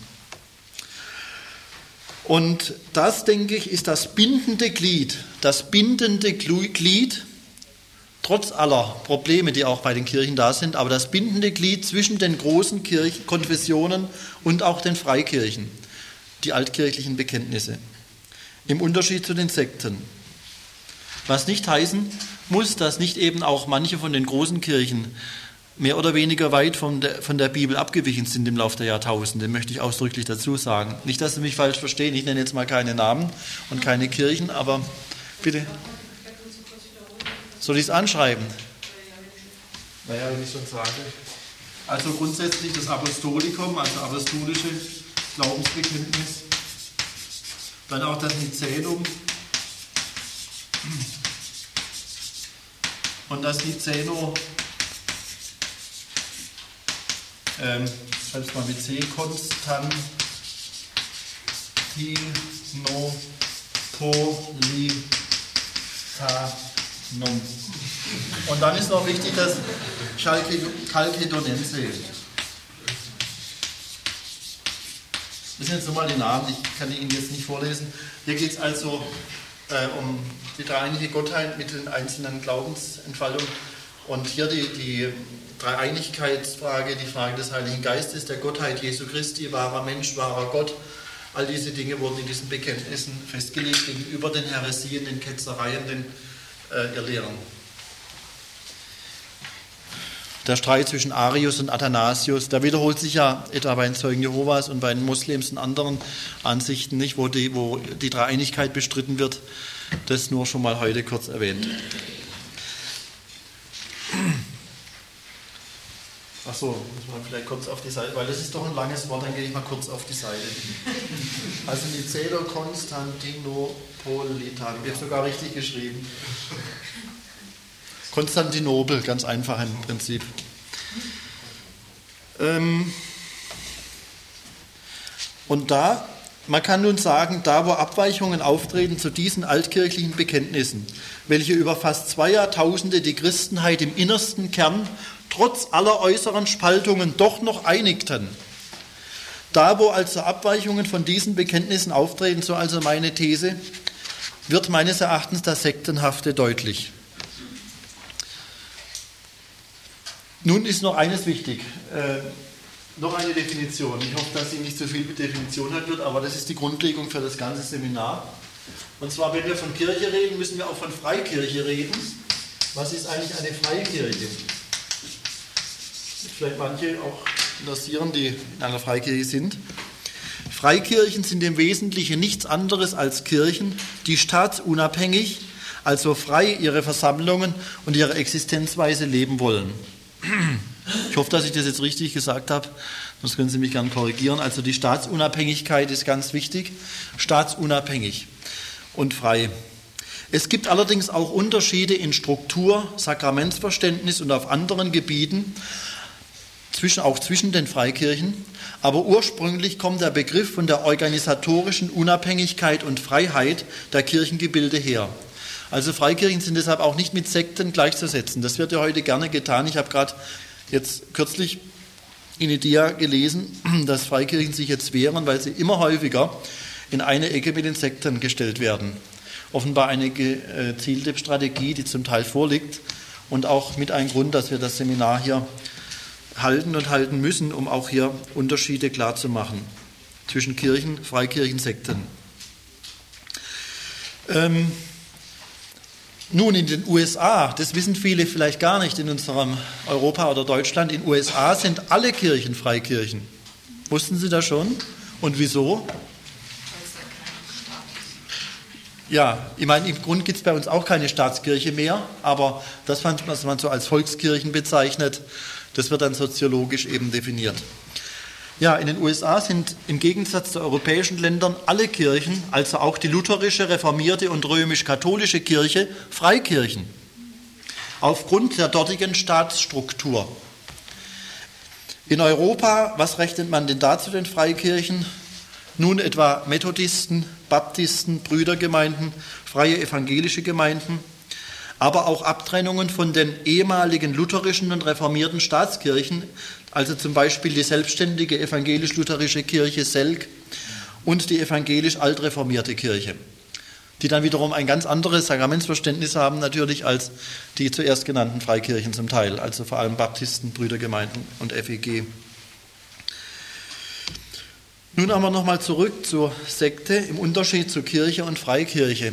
Und das, denke ich, ist das bindende Glied, trotz aller Probleme, die auch bei den Kirchen da sind, aber das bindende Glied zwischen den großen Konfessionen und auch den Freikirchen, die altkirchlichen Bekenntnisse, im Unterschied zu den Sekten. Was nicht heißen muss, dass nicht eben auch manche von den großen Kirchen mehr oder weniger weit von der Bibel abgewichen sind im Laufe der Jahrtausende, möchte ich ausdrücklich dazu sagen. Nicht, dass Sie mich falsch verstehen, ich nenne jetzt mal keine Namen und keine Kirchen, aber bitte. Soll ich es anschreiben? Naja, wenn ich schon sage. Also grundsätzlich das Apostolikum, also apostolische Glaubensbekenntnis, dann auch das Nicänum und das Nicäno, ich schreibe es mal mit C, Konstantinopolitanum, Und dann ist noch wichtig das Chalcedonense. Das sind jetzt nochmal die Namen, ich kann die Ihnen jetzt nicht vorlesen. Hier geht es also um die dreieinige Gottheit mit den einzelnen Glaubensentfaltungen. Und hier die Dreieinigkeitsfrage, die Frage des Heiligen Geistes, der Gottheit Jesu Christi, wahrer Mensch, wahrer Gott. All diese Dinge wurden in diesen Bekenntnissen festgelegt gegenüber den Häresien, den Ketzereien, den Irrlehren. Der Streit zwischen Arius und Athanasius, der wiederholt sich ja etwa bei den Zeugen Jehovas und bei den Moslems und anderen Ansichten nicht, wo die Dreieinigkeit bestritten wird. Das nur schon mal heute kurz erwähnt. Achso, muss man vielleicht kurz auf die Seite, weil das ist doch ein langes Wort, dann gehe ich mal kurz auf die Seite. Also Nicäo Konstantinopolitan, ich habe sogar richtig geschrieben. Konstantinopel, ganz einfach im Prinzip. Und man kann nun sagen, da wo Abweichungen auftreten zu diesen altkirchlichen Bekenntnissen, welche über fast 2 Jahrtausende die Christenheit im innersten Kern trotz aller äußeren Spaltungen doch noch einigten, da wo also Abweichungen von diesen Bekenntnissen auftreten, so also meine These, wird meines Erachtens das Sektenhafte deutlich. Nun ist noch eines wichtig, noch eine Definition. Ich hoffe, dass sie nicht so viel mit Definition hat wird, aber das ist die Grundlegung für das ganze Seminar. Und zwar, wenn wir von Kirche reden, müssen wir auch von Freikirche reden. Was ist eigentlich eine Freikirche? Vielleicht manche auch interessieren, die in einer Freikirche sind. Freikirchen sind im Wesentlichen nichts anderes als Kirchen, die staatsunabhängig, also frei ihre Versammlungen und ihre Existenzweise leben wollen. Ich hoffe, dass ich das jetzt richtig gesagt habe, sonst können Sie mich gerne korrigieren. Also die Staatsunabhängigkeit ist ganz wichtig, staatsunabhängig und frei. Es gibt allerdings auch Unterschiede in Struktur, Sakramentsverständnis und auf anderen Gebieten, auch zwischen den Freikirchen, aber ursprünglich kommt der Begriff von der organisatorischen Unabhängigkeit und Freiheit der Kirchengebilde her. Also Freikirchen sind deshalb auch nicht mit Sekten gleichzusetzen. Das wird ja heute gerne getan. Ich habe gerade jetzt kürzlich in Idea gelesen, dass Freikirchen sich jetzt wehren, weil sie immer häufiger in eine Ecke mit den Sekten gestellt werden. Offenbar eine gezielte Strategie, die zum Teil vorliegt und auch mit ein Grund, dass wir das Seminar hier halten und halten müssen, um auch hier Unterschiede klarzumachen zwischen Kirchen, Freikirchen, Sekten. Nun, in den USA, das wissen viele vielleicht gar nicht in unserem Europa oder Deutschland, in den USA sind alle Kirchen Freikirchen. Wussten Sie das schon? Und wieso? Ja, ich meine, im Grunde gibt es bei uns auch keine Staatskirche mehr, aber das, was man so als Volkskirchen bezeichnet, das wird dann soziologisch eben definiert. Ja, in den USA sind im Gegensatz zu europäischen Ländern alle Kirchen, also auch die lutherische, reformierte und römisch-katholische Kirche, Freikirchen, aufgrund der dortigen Staatsstruktur. In Europa, was rechnet man denn da zu den Freikirchen? Nun etwa Methodisten, Baptisten, Brüdergemeinden, freie evangelische Gemeinden, aber auch Abtrennungen von den ehemaligen lutherischen und reformierten Staatskirchen, also zum Beispiel die selbstständige evangelisch-lutherische Kirche Selk und die evangelisch-altreformierte Kirche, die dann wiederum ein ganz anderes Sakramentsverständnis haben natürlich als die zuerst genannten Freikirchen zum Teil, also vor allem Baptisten, Brüdergemeinden und FEG. Nun aber nochmal zurück zur Sekte im Unterschied zu Kirche und Freikirche.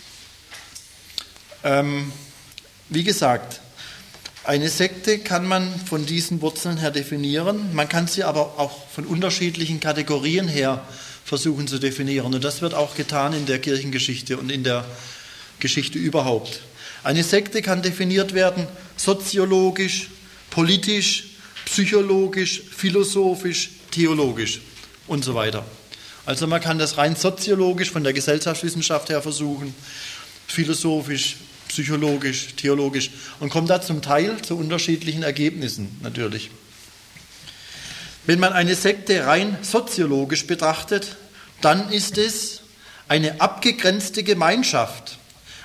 Wie gesagt, eine Sekte kann man von diesen Wurzeln her definieren, man kann sie aber auch von unterschiedlichen Kategorien her versuchen zu definieren. Und das wird auch getan in der Kirchengeschichte und in der Geschichte überhaupt. Eine Sekte kann definiert werden soziologisch, politisch, psychologisch, philosophisch, theologisch und so weiter. Also man kann das rein soziologisch von der Gesellschaftswissenschaft her versuchen, philosophisch, psychologisch, theologisch und kommt da zum Teil zu unterschiedlichen Ergebnissen natürlich. Wenn man eine Sekte rein soziologisch betrachtet, dann ist es eine abgegrenzte Gemeinschaft,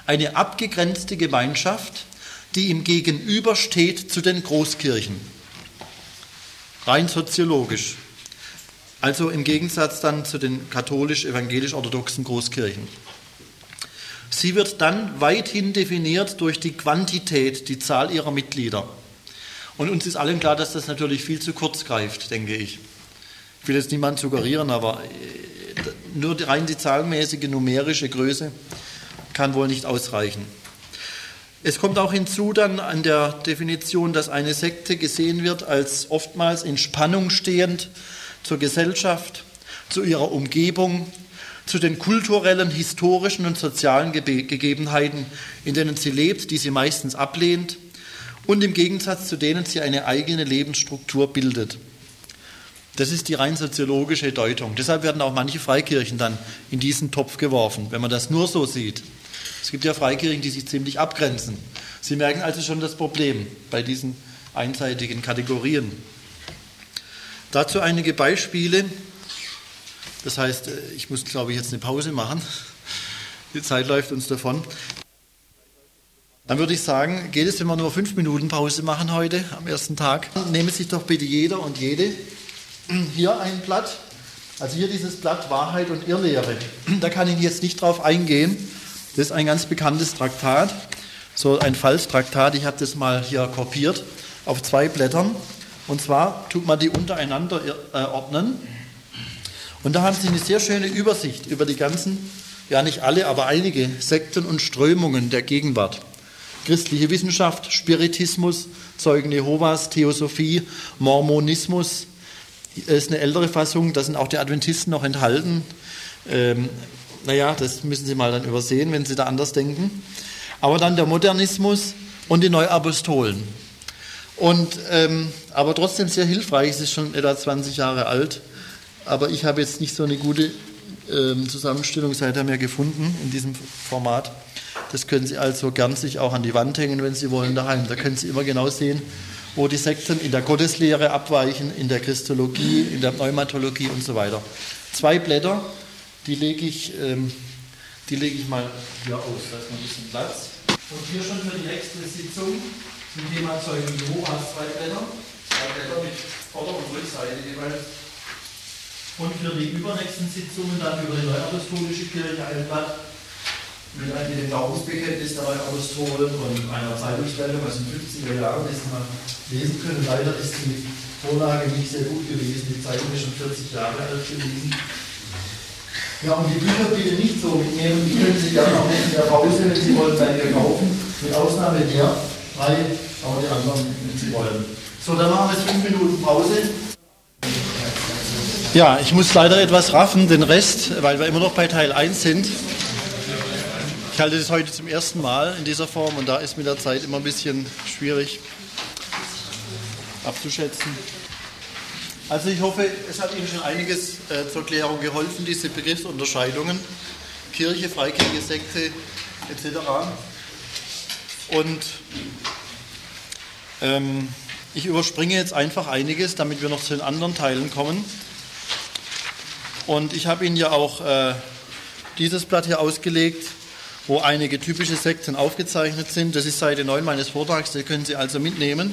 eine abgegrenzte Gemeinschaft, die ihm gegenübersteht zu den Großkirchen. Rein soziologisch. Also im Gegensatz dann zu den katholisch-evangelisch-orthodoxen Großkirchen. Sie wird dann weithin definiert durch die Quantität, die Zahl ihrer Mitglieder. Und uns ist allen klar, dass das natürlich viel zu kurz greift, denke ich. Ich will jetzt niemand suggerieren, aber nur rein die zahlenmäßige numerische Größe kann wohl nicht ausreichen. Es kommt auch hinzu dann an der Definition, dass eine Sekte gesehen wird als oftmals in Spannung stehend zur Gesellschaft, zu ihrer Umgebung, zu den kulturellen, historischen und sozialen Gegebenheiten, in denen sie lebt, die sie meistens ablehnt und im Gegensatz zu denen sie eine eigene Lebensstruktur bildet. Das ist die rein soziologische Deutung. Deshalb werden auch manche Freikirchen dann in diesen Topf geworfen, wenn man das nur so sieht. Es gibt ja Freikirchen, die sich ziemlich abgrenzen. Sie merken also schon das Problem bei diesen einseitigen Kategorien. Dazu einige Beispiele. Das heißt, ich muss, glaube ich, jetzt eine Pause machen. Die Zeit läuft uns davon. Dann würde ich sagen, geht es, wenn wir nur 5 Minuten Pause machen heute, am ersten Tag? Nehmen sich doch bitte jeder und jede hier ein Blatt. Also hier dieses Blatt Wahrheit und Irrlehre. Da kann ich jetzt nicht drauf eingehen. Das ist ein ganz bekanntes Traktat, so ein Falstraktat. Ich habe das mal hier kopiert auf 2 Blättern. Und zwar tut man die untereinander ordnen. Und da haben Sie eine sehr schöne Übersicht über die ganzen, ja nicht alle, aber einige Sekten und Strömungen der Gegenwart. Christliche Wissenschaft, Spiritismus, Zeugen Jehovas, Theosophie, Mormonismus. Ist eine ältere Fassung, da sind auch die Adventisten noch enthalten. Das müssen Sie mal dann übersehen, wenn Sie da anders denken. Aber dann der Modernismus und die Neuapostolen. Und, aber trotzdem sehr hilfreich, es ist schon etwa 20 Jahre alt, aber ich habe jetzt nicht so eine gute Zusammenstellung seither mehr gefunden in diesem Format. Das können Sie also gern sich auch an die Wand hängen, wenn Sie wollen, daheim. Da können Sie immer genau sehen, wo die Sekten in der Gotteslehre abweichen, in der Christologie, in der Pneumatologie und so weiter. 2 Blätter, die lege ich mal hier aus, da ist noch ein bisschen Platz. Und hier schon für die nächste Sitzung zum Thema Zeugen Jehovas 2 Blätter. 2 Blätter mit Vorder- und Rückseite jeweils. Und für die übernächsten Sitzungen dann über die Neuapostolische Kirche ein Blatt mit dem Glaubensbekenntnis der Neuapostolen und einer Zeitungsmeldung aus den 50er Jahren, das man lesen können. Leider ist die Vorlage nicht sehr gut gewesen, die Zeitung ist schon 40 Jahre alt gewesen. Ja, und die Bücher bitte nicht so mitnehmen, die können Sie gerne auch in der Pause, wenn Sie wollen, bei mir kaufen, mit Ausnahme der 3, aber die anderen, wenn Sie wollen. So, dann machen wir jetzt 5 Minuten Pause. Ja, ich muss leider etwas raffen, den Rest, weil wir immer noch bei Teil 1 sind. Ich halte das heute zum ersten Mal in dieser Form und da ist mit der Zeit immer ein bisschen schwierig abzuschätzen. Also ich hoffe, es hat Ihnen schon einiges zur Klärung geholfen, diese Begriffsunterscheidungen, Kirche, Freikirche, Sekte etc. Und ich überspringe jetzt einfach einiges, damit wir noch zu den anderen Teilen kommen. Und ich habe Ihnen ja auch dieses Blatt hier ausgelegt, wo einige typische Sekten aufgezeichnet sind. Das ist Seite 9 meines Vortrags, das können Sie also mitnehmen.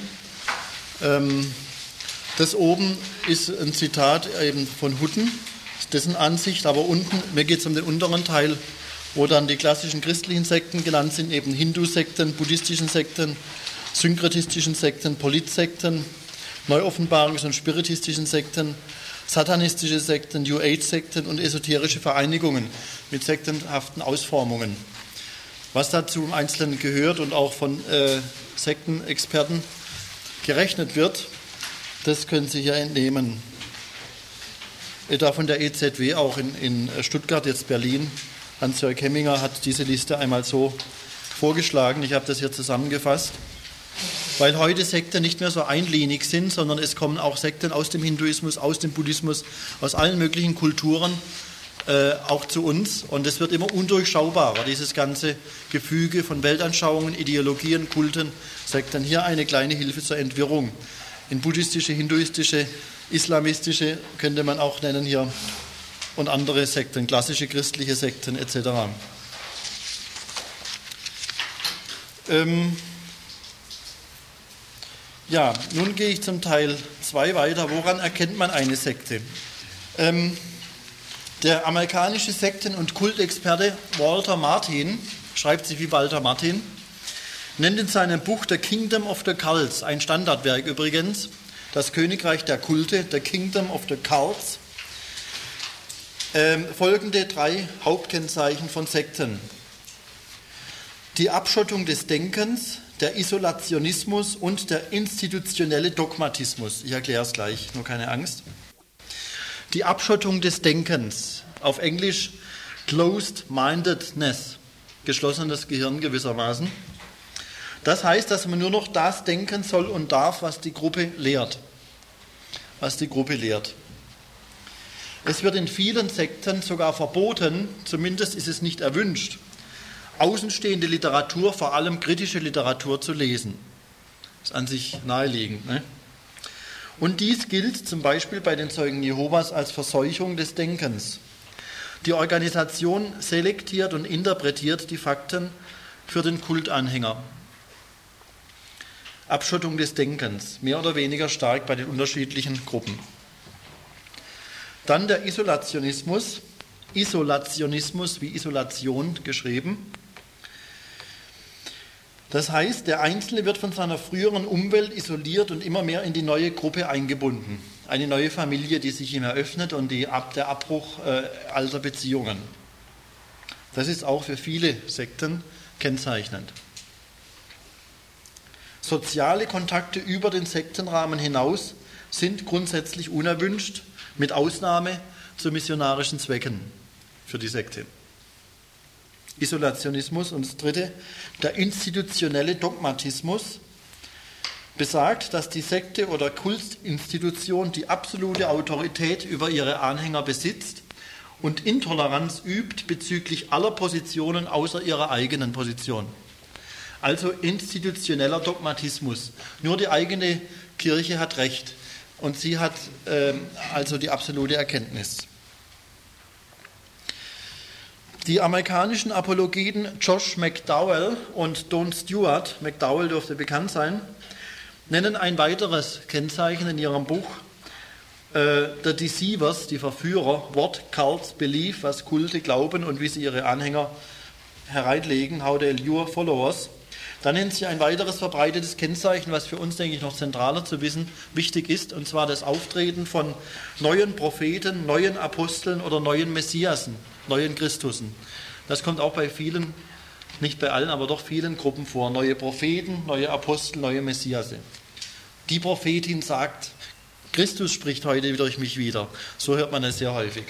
Das oben ist ein Zitat eben von Hutten, dessen Ansicht, aber unten, mir geht es um den unteren Teil, wo dann die klassischen christlichen Sekten genannt sind, eben Hindu-Sekten, buddhistischen Sekten, synkretistischen Sekten, Politsekten, Neuoffenbarungs- und spiritistischen Sekten, satanistische Sekten, New Age-Sekten und esoterische Vereinigungen mit sektenhaften Ausformungen. Was dazu im Einzelnen gehört und auch von Sektenexperten gerechnet wird, das können Sie hier entnehmen. Etwa von der EZW auch in Stuttgart, jetzt Berlin. Hans-Jörg Hemminger hat diese Liste einmal so vorgeschlagen. Ich habe das hier zusammengefasst. Weil heute Sekten nicht mehr so einlinig sind, sondern es kommen auch Sekten aus dem Hinduismus, aus dem Buddhismus, aus allen möglichen Kulturen auch zu uns. Und es wird immer undurchschaubarer, dieses ganze Gefüge von Weltanschauungen, Ideologien, Kulten, Sekten. Hier eine kleine Hilfe zur Entwirrung. In buddhistische, hinduistische, islamistische könnte man auch nennen hier und andere Sekten, klassische christliche Sekten etc. Ja, nun gehe ich zum Teil 2 weiter. Woran erkennt man eine Sekte? Der amerikanische Sekten- und Kultexperte Walter Martin, schreibt sich wie Walter Martin, nennt in seinem Buch The Kingdom of the Cults, ein Standardwerk übrigens, das Königreich der Kulte, The Kingdom of the Cults, folgende 3 Hauptkennzeichen von Sekten. Die Abschottung des Denkens, der Isolationismus und der institutionelle Dogmatismus. Ich erkläre es gleich, nur keine Angst. Die Abschottung des Denkens, auf Englisch Closed-Mindedness, geschlossenes Gehirn gewissermaßen. Das heißt, dass man nur noch das denken soll und darf, was die Gruppe lehrt. Was die Gruppe lehrt. Es wird in vielen Sekten sogar verboten, zumindest ist es nicht erwünscht, außenstehende Literatur, vor allem kritische Literatur, zu lesen. Das ist an sich naheliegend. Ne? Und dies gilt zum Beispiel bei den Zeugen Jehovas als Verseuchung des Denkens. Die Organisation selektiert und interpretiert die Fakten für den Kultanhänger. Abschottung des Denkens, mehr oder weniger stark bei den unterschiedlichen Gruppen. Dann der Isolationismus, Isolationismus wie Isolation geschrieben. Das heißt, der Einzelne wird von seiner früheren Umwelt isoliert und immer mehr in die neue Gruppe eingebunden. Eine neue Familie, die sich ihm eröffnet und der Abbruch alter Beziehungen. Das ist auch für viele Sekten kennzeichnend. Soziale Kontakte über den Sektenrahmen hinaus sind grundsätzlich unerwünscht, mit Ausnahme zu missionarischen Zwecken für die Sekte. Isolationismus. Und das 3, der institutionelle Dogmatismus, besagt, dass die Sekte oder Kultinstitution die absolute Autorität über ihre Anhänger besitzt und Intoleranz übt bezüglich aller Positionen außer ihrer eigenen Position. Also institutioneller Dogmatismus. Nur die eigene Kirche hat Recht und sie hat also die absolute Erkenntnis. Die amerikanischen Apologeten Josh McDowell und Don Stewart, McDowell dürfte bekannt sein, nennen ein weiteres Kennzeichen in ihrem Buch The Deceivers, die Verführer, What Cults Believe, was Kulte glauben und wie sie ihre Anhänger hereinlegen, how they lure followers. Da nennen sie ein weiteres verbreitetes Kennzeichen, was für uns, denke ich, noch zentraler zu wissen wichtig ist, und zwar das Auftreten von neuen Propheten, neuen Aposteln oder neuen Messiasen, neuen Christusen. Das kommt auch bei vielen, nicht bei allen, aber doch vielen Gruppen vor. Neue Propheten, neue Apostel, neue Messiasen. Die Prophetin sagt, Christus spricht heute durch mich wieder. So hört man es sehr häufig.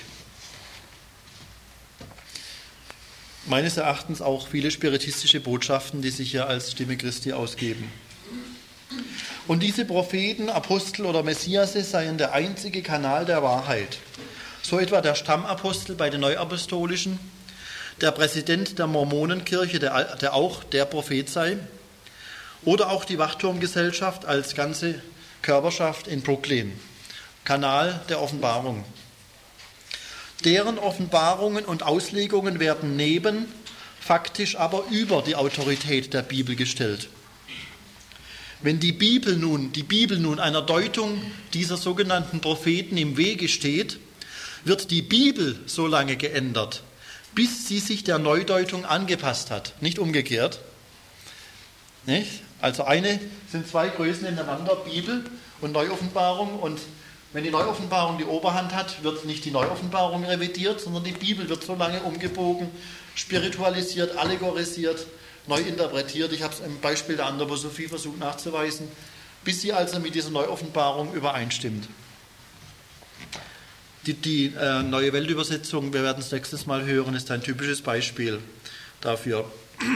Meines Erachtens auch viele spiritistische Botschaften, die sich ja als Stimme Christi ausgeben. Und diese Propheten, Apostel oder Messiasse seien der einzige Kanal der Wahrheit. So etwa der Stammapostel bei den Neuapostolischen, der Präsident der Mormonenkirche, der auch der Prophet sei, oder auch die Wachturmgesellschaft als ganze Körperschaft in Brooklyn, Kanal der Offenbarung. Deren Offenbarungen und Auslegungen werden neben, faktisch aber über die Autorität der Bibel gestellt. Wenn die Bibel nun einer Deutung dieser sogenannten Propheten im Wege steht, wird die Bibel so lange geändert, bis sie sich der Neudeutung angepasst hat, nicht umgekehrt. Nicht? Also sind 2 Größen ineinander, Bibel und Neuoffenbarung, und wenn die Neuoffenbarung die Oberhand hat, wird nicht die Neuoffenbarung revidiert, sondern die Bibel wird so lange umgebogen, spiritualisiert, allegorisiert, neu interpretiert. Ich habe es im Beispiel der Anthroposophie versucht nachzuweisen, bis sie also mit dieser Neuoffenbarung übereinstimmt. Die Neue Weltübersetzung, wir werden es nächstes Mal hören, ist ein typisches Beispiel dafür.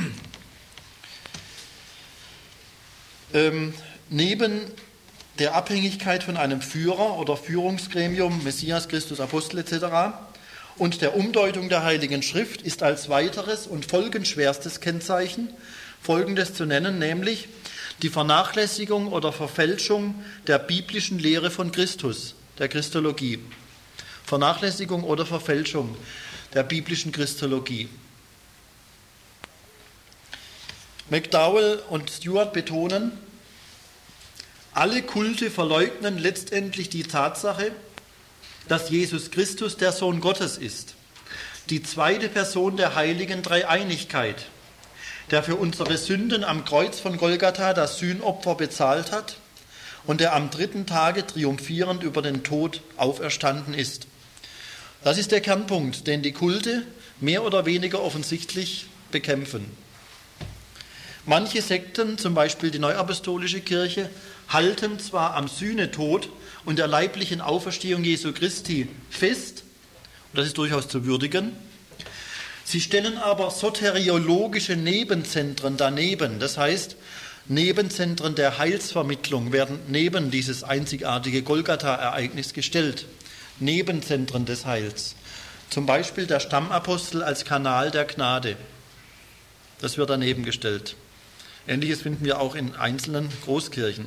Neben der Abhängigkeit von einem Führer oder Führungsgremium, Messias, Christus, Apostel etc. und der Umdeutung der Heiligen Schrift ist als weiteres und folgenschwerstes Kennzeichen Folgendes zu nennen, nämlich die Vernachlässigung oder Verfälschung der biblischen Lehre von Christus, der Christologie. Vernachlässigung oder Verfälschung der biblischen Christologie. McDowell und Stewart betonen, alle Kulte verleugnen letztendlich die Tatsache, dass Jesus Christus der Sohn Gottes ist, die zweite Person der heiligen Dreieinigkeit, der für unsere Sünden am Kreuz von Golgatha das Sühnopfer bezahlt hat und der am 3. Tage triumphierend über den Tod auferstanden ist. Das ist der Kernpunkt, den die Kulte mehr oder weniger offensichtlich bekämpfen. Manche Sekten, zum Beispiel die Neuapostolische Kirche, halten zwar am Sühnetod und der leiblichen Auferstehung Jesu Christi fest, und das ist durchaus zu würdigen, sie stellen aber soteriologische Nebenzentren daneben, das heißt, Nebenzentren der Heilsvermittlung werden neben dieses einzigartige Golgatha-Ereignis gestellt, Nebenzentren des Heils, zum Beispiel der Stammapostel als Kanal der Gnade, das wird daneben gestellt. Ähnliches finden wir auch in einzelnen Großkirchen.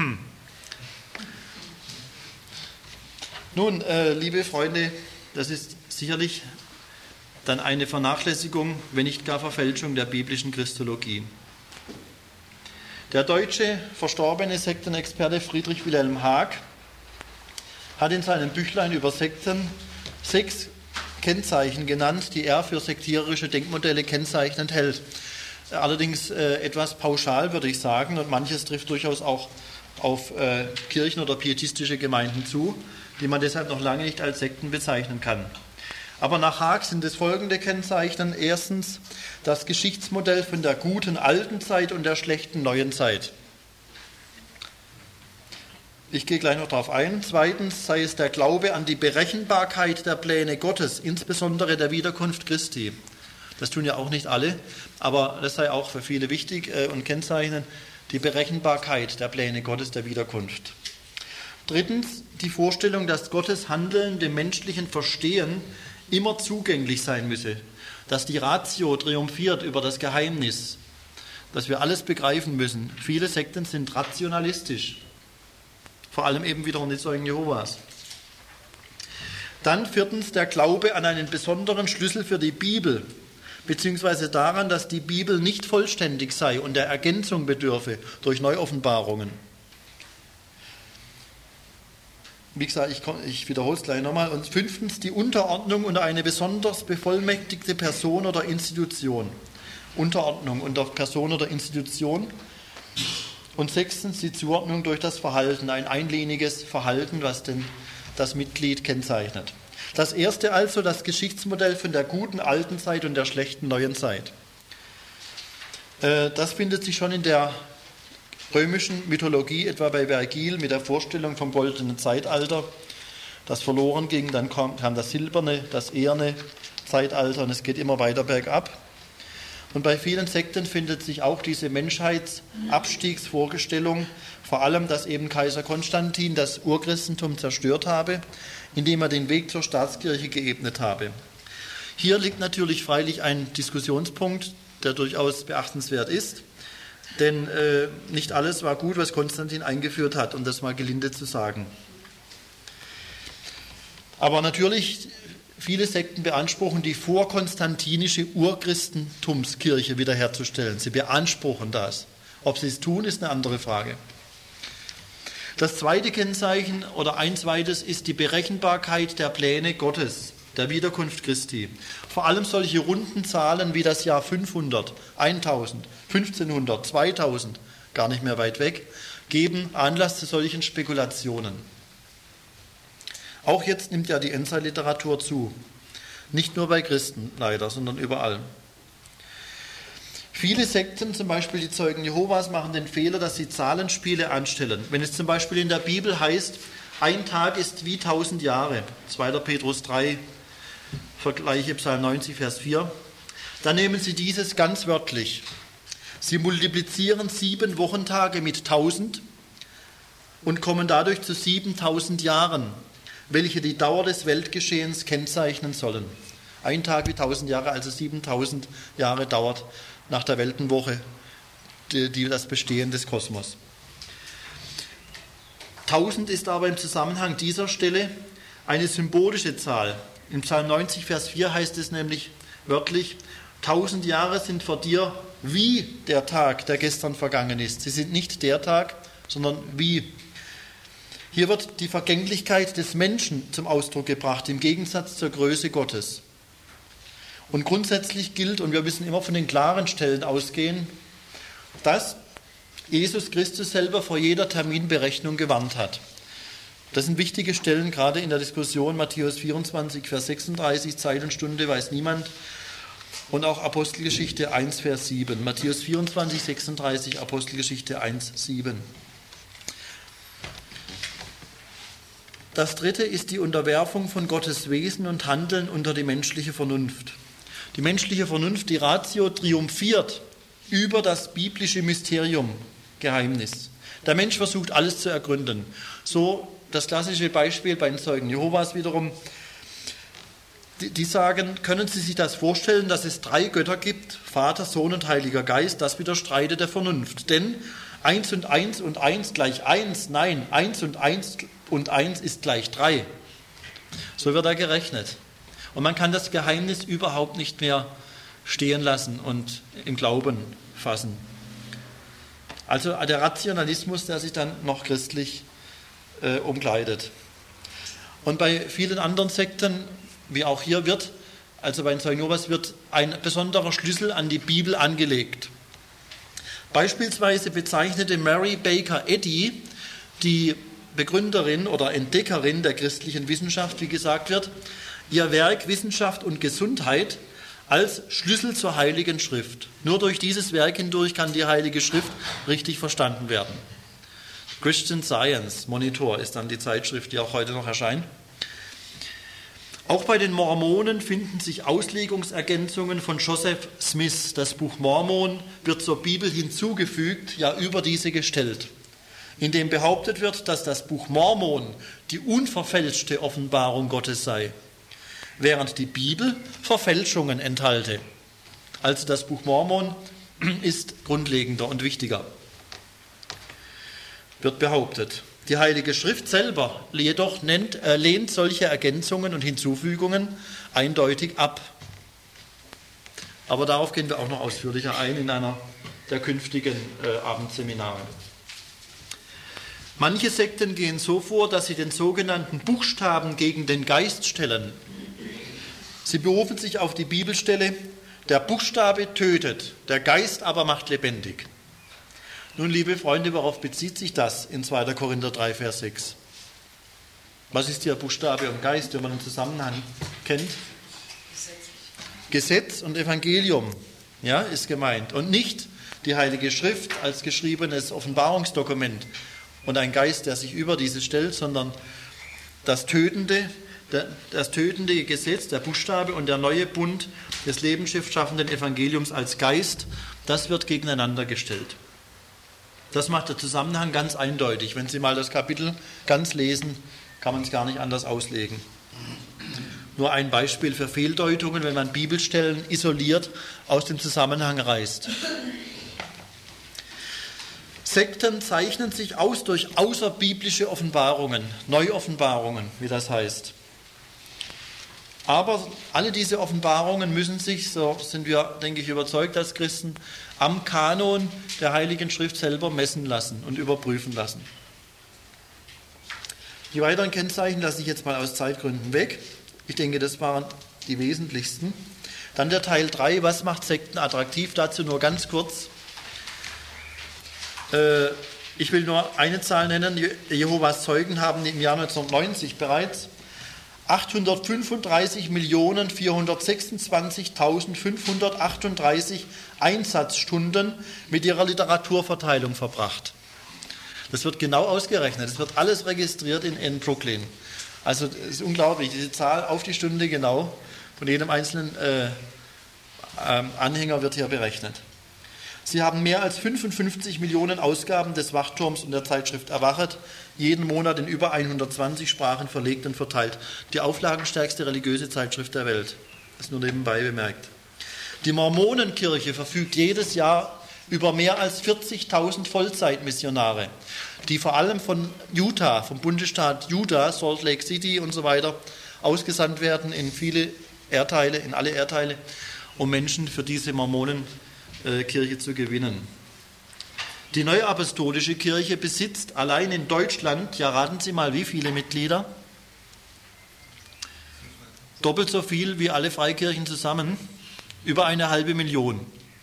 Nun, liebe Freunde, das ist sicherlich dann eine Vernachlässigung, wenn nicht gar Verfälschung der biblischen Christologie. Der deutsche verstorbene Sektenexperte Friedrich Wilhelm Haag hat in seinem Büchlein über Sekten 6 Kennzeichen genannt, die er für sektiererische Denkmodelle kennzeichnend hält. Allerdings etwas pauschal, würde ich sagen, und manches trifft durchaus auch auf Kirchen oder pietistische Gemeinden zu, die man deshalb noch lange nicht als Sekten bezeichnen kann. Aber nach Haag sind es folgende Kennzeichen. Erstens das Geschichtsmodell von der guten alten Zeit und der schlechten neuen Zeit. Ich gehe gleich noch darauf ein. Zweitens sei es der Glaube an die Berechenbarkeit der Pläne Gottes, insbesondere der Wiederkunft Christi. Das tun ja auch nicht alle, aber das sei auch für viele wichtig und kennzeichnen die Berechenbarkeit der Pläne Gottes der Wiederkunft. Drittens die Vorstellung, dass Gottes Handeln dem menschlichen Verstehen immer zugänglich sein müsse, dass die Ratio triumphiert über das Geheimnis, dass wir alles begreifen müssen. Viele Sekten sind rationalistisch, vor allem eben wiederum die Zeugen Jehovas. Dann viertens der Glaube an einen besonderen Schlüssel für die Bibel, beziehungsweise daran, dass die Bibel nicht vollständig sei und der Ergänzung bedürfe durch Neuoffenbarungen. Wie gesagt, ich wiederhole es gleich nochmal. Und fünftens die Unterordnung unter eine besonders bevollmächtigte Person oder Institution. Unterordnung unter Person oder Institution. Und sechstens die Zuordnung durch das Verhalten, ein einlehniges Verhalten, was denn das Mitglied kennzeichnet. Das erste also, das Geschichtsmodell von der guten alten Zeit und der schlechten neuen Zeit. Das findet sich schon in der römischen Mythologie, etwa bei Vergil mit der Vorstellung vom goldenen Zeitalter, das verloren ging, dann kam das silberne, das eherne Zeitalter und es geht immer weiter bergab. Und bei vielen Sekten findet sich auch diese Menschheitsabstiegsvorstellung, vor allem, dass eben Kaiser Konstantin das Urchristentum zerstört habe, indem er den Weg zur Staatskirche geebnet habe. Hier liegt natürlich freilich ein Diskussionspunkt, der durchaus beachtenswert ist, denn nicht alles war gut, was Konstantin eingeführt hat, um das mal gelinde zu sagen. Aber natürlich, viele Sekten beanspruchen, die vorkonstantinische Urchristentumskirche wiederherzustellen. Sie beanspruchen das. Ob sie es tun, ist eine andere Frage. Das zweite Kennzeichen oder ein zweites ist die Berechenbarkeit der Pläne Gottes, der Wiederkunft Christi. Vor allem solche runden Zahlen wie das Jahr 500, 1000, 1500, 2000, gar nicht mehr weit weg, geben Anlass zu solchen Spekulationen. Auch jetzt nimmt ja die Endzeitliteratur zu. Nicht nur bei Christen leider, sondern überall. Viele Sekten, zum Beispiel die Zeugen Jehovas, machen den Fehler, dass sie Zahlenspiele anstellen. Wenn es zum Beispiel in der Bibel heißt, ein Tag ist wie 1000 Jahre, 2. Petrus 3, Vergleiche Psalm 90, Vers 4, dann nehmen sie dieses ganz wörtlich. Sie multiplizieren 7 Wochentage mit 1000 und kommen dadurch zu 7000 Jahren, welche die Dauer des Weltgeschehens kennzeichnen sollen. Ein Tag wie 1000 Jahre, also 7000 Jahre dauert nach der Weltenwoche das Bestehen des Kosmos. 1000 ist aber im Zusammenhang dieser Stelle eine symbolische Zahl. Im Psalm 90, Vers 4 heißt es nämlich wörtlich, 1000 Jahre sind vor dir wie der Tag, der gestern vergangen ist. Sie sind nicht der Tag, sondern wie. Hier wird die Vergänglichkeit des Menschen zum Ausdruck gebracht, im Gegensatz zur Größe Gottes. Und grundsätzlich gilt, und wir müssen immer von den klaren Stellen ausgehen, dass Jesus Christus selber vor jeder Terminberechnung gewarnt hat. Das sind wichtige Stellen, gerade in der Diskussion Matthäus 24, Vers 36, Zeit und Stunde weiß niemand. Und auch Apostelgeschichte 1, Vers 7. Matthäus 24, 36, Apostelgeschichte 1, 7. Das dritte ist die Unterwerfung von Gottes Wesen und Handeln unter die menschliche Vernunft. Die menschliche Vernunft, die Ratio, triumphiert über das biblische Mysterium, Geheimnis. Der Mensch versucht, alles zu ergründen. So das klassische Beispiel bei den Zeugen Jehovas wiederum. Die sagen, können Sie sich das vorstellen, dass es 3 Götter gibt, Vater, Sohn und Heiliger Geist? Das widerstreitet der Vernunft. Denn 1 und 1 und 1 gleich 1, nein, 1 und 1 und 1 ist gleich 3. So wird da gerechnet. Und man kann das Geheimnis überhaupt nicht mehr stehen lassen und im Glauben fassen. Also der Rationalismus, der sich dann noch christlich umkleidet. Und bei vielen anderen Sekten, wie auch hier wird, also bei den Zeugen Jehovas, wird ein besonderer Schlüssel an die Bibel angelegt. Beispielsweise bezeichnete Mary Baker Eddy, die Begründerin oder Entdeckerin der christlichen Wissenschaft, wie gesagt wird, ihr Werk Wissenschaft und Gesundheit als Schlüssel zur Heiligen Schrift. Nur durch dieses Werk hindurch kann die Heilige Schrift richtig verstanden werden. Christian Science Monitor ist dann die Zeitschrift, die auch heute noch erscheint. Auch bei den Mormonen finden sich Auslegungsergänzungen von Joseph Smith. Das Buch Mormon wird zur Bibel hinzugefügt, ja über diese gestellt, in dem behauptet wird, dass das Buch Mormon die unverfälschte Offenbarung Gottes sei, während die Bibel Verfälschungen enthalte. Also das Buch Mormon ist grundlegender und wichtiger, wird behauptet. Die Heilige Schrift selber jedoch lehnt solche Ergänzungen und Hinzufügungen eindeutig ab. Aber darauf gehen wir auch noch ausführlicher ein in einer der künftigen Abendseminare. Manche Sekten gehen so vor, dass sie den sogenannten Buchstaben gegen den Geist stellen. Sie berufen sich auf die Bibelstelle, der Buchstabe tötet, der Geist aber macht lebendig. Nun, liebe Freunde, worauf bezieht sich das in 2. Korinther 3, Vers 6? Was ist hier Buchstabe und Geist, wenn man den Zusammenhang kennt? Gesetz und Evangelium, ja, ist gemeint. Und nicht die Heilige Schrift als geschriebenes Offenbarungsdokument und ein Geist, der sich über dieses stellt, sondern das tötende Gesetz, der Buchstabe und der neue Bund des lebensschaffenden Evangeliums als Geist, das wird gegeneinander gestellt. Das macht der Zusammenhang ganz eindeutig. Wenn Sie mal das Kapitel ganz lesen, kann man es gar nicht anders auslegen. Nur ein Beispiel für Fehldeutungen, wenn man Bibelstellen isoliert aus dem Zusammenhang reißt. Sekten zeichnen sich aus durch außerbiblische Offenbarungen, Neuoffenbarungen, wie das heißt. Aber alle diese Offenbarungen müssen sich, so sind wir, denke ich, überzeugt als Christen, am Kanon der Heiligen Schrift selber messen lassen und überprüfen lassen. Die weiteren Kennzeichen lasse ich jetzt mal aus Zeitgründen weg. Ich denke, das waren die wesentlichsten. Dann der Teil 3, was macht Sekten attraktiv? Dazu nur ganz kurz. Ich will nur eine Zahl nennen. Jehovas Zeugen haben im Jahr 1990 bereits 825.426.538 Einsatzstunden mit ihrer Literaturverteilung verbracht. Das wird genau ausgerechnet. Das wird alles registriert in Brooklyn. Also das ist unglaublich, diese Zahl auf die Stunde genau von jedem einzelnen Anhänger wird hier berechnet. Sie haben mehr als 55 Millionen Ausgaben des Wachturms und der Zeitschrift Erwachet, jeden Monat in über 120 Sprachen verlegt und verteilt. Die auflagenstärkste religiöse Zeitschrift der Welt. Das nur nebenbei bemerkt. Die Mormonenkirche verfügt jedes Jahr über mehr als 40.000 Vollzeitmissionare, die vor allem von Utah, vom Bundesstaat Utah, Salt Lake City und so weiter, ausgesandt werden in viele Erdteile, in alle Erdteile, um Menschen für diese Mormonen Kirche zu gewinnen. Die Neuapostolische Kirche besitzt allein in Deutschland, ja raten Sie mal, wie viele Mitglieder? Doppelt so viel wie alle Freikirchen zusammen, über 500.000.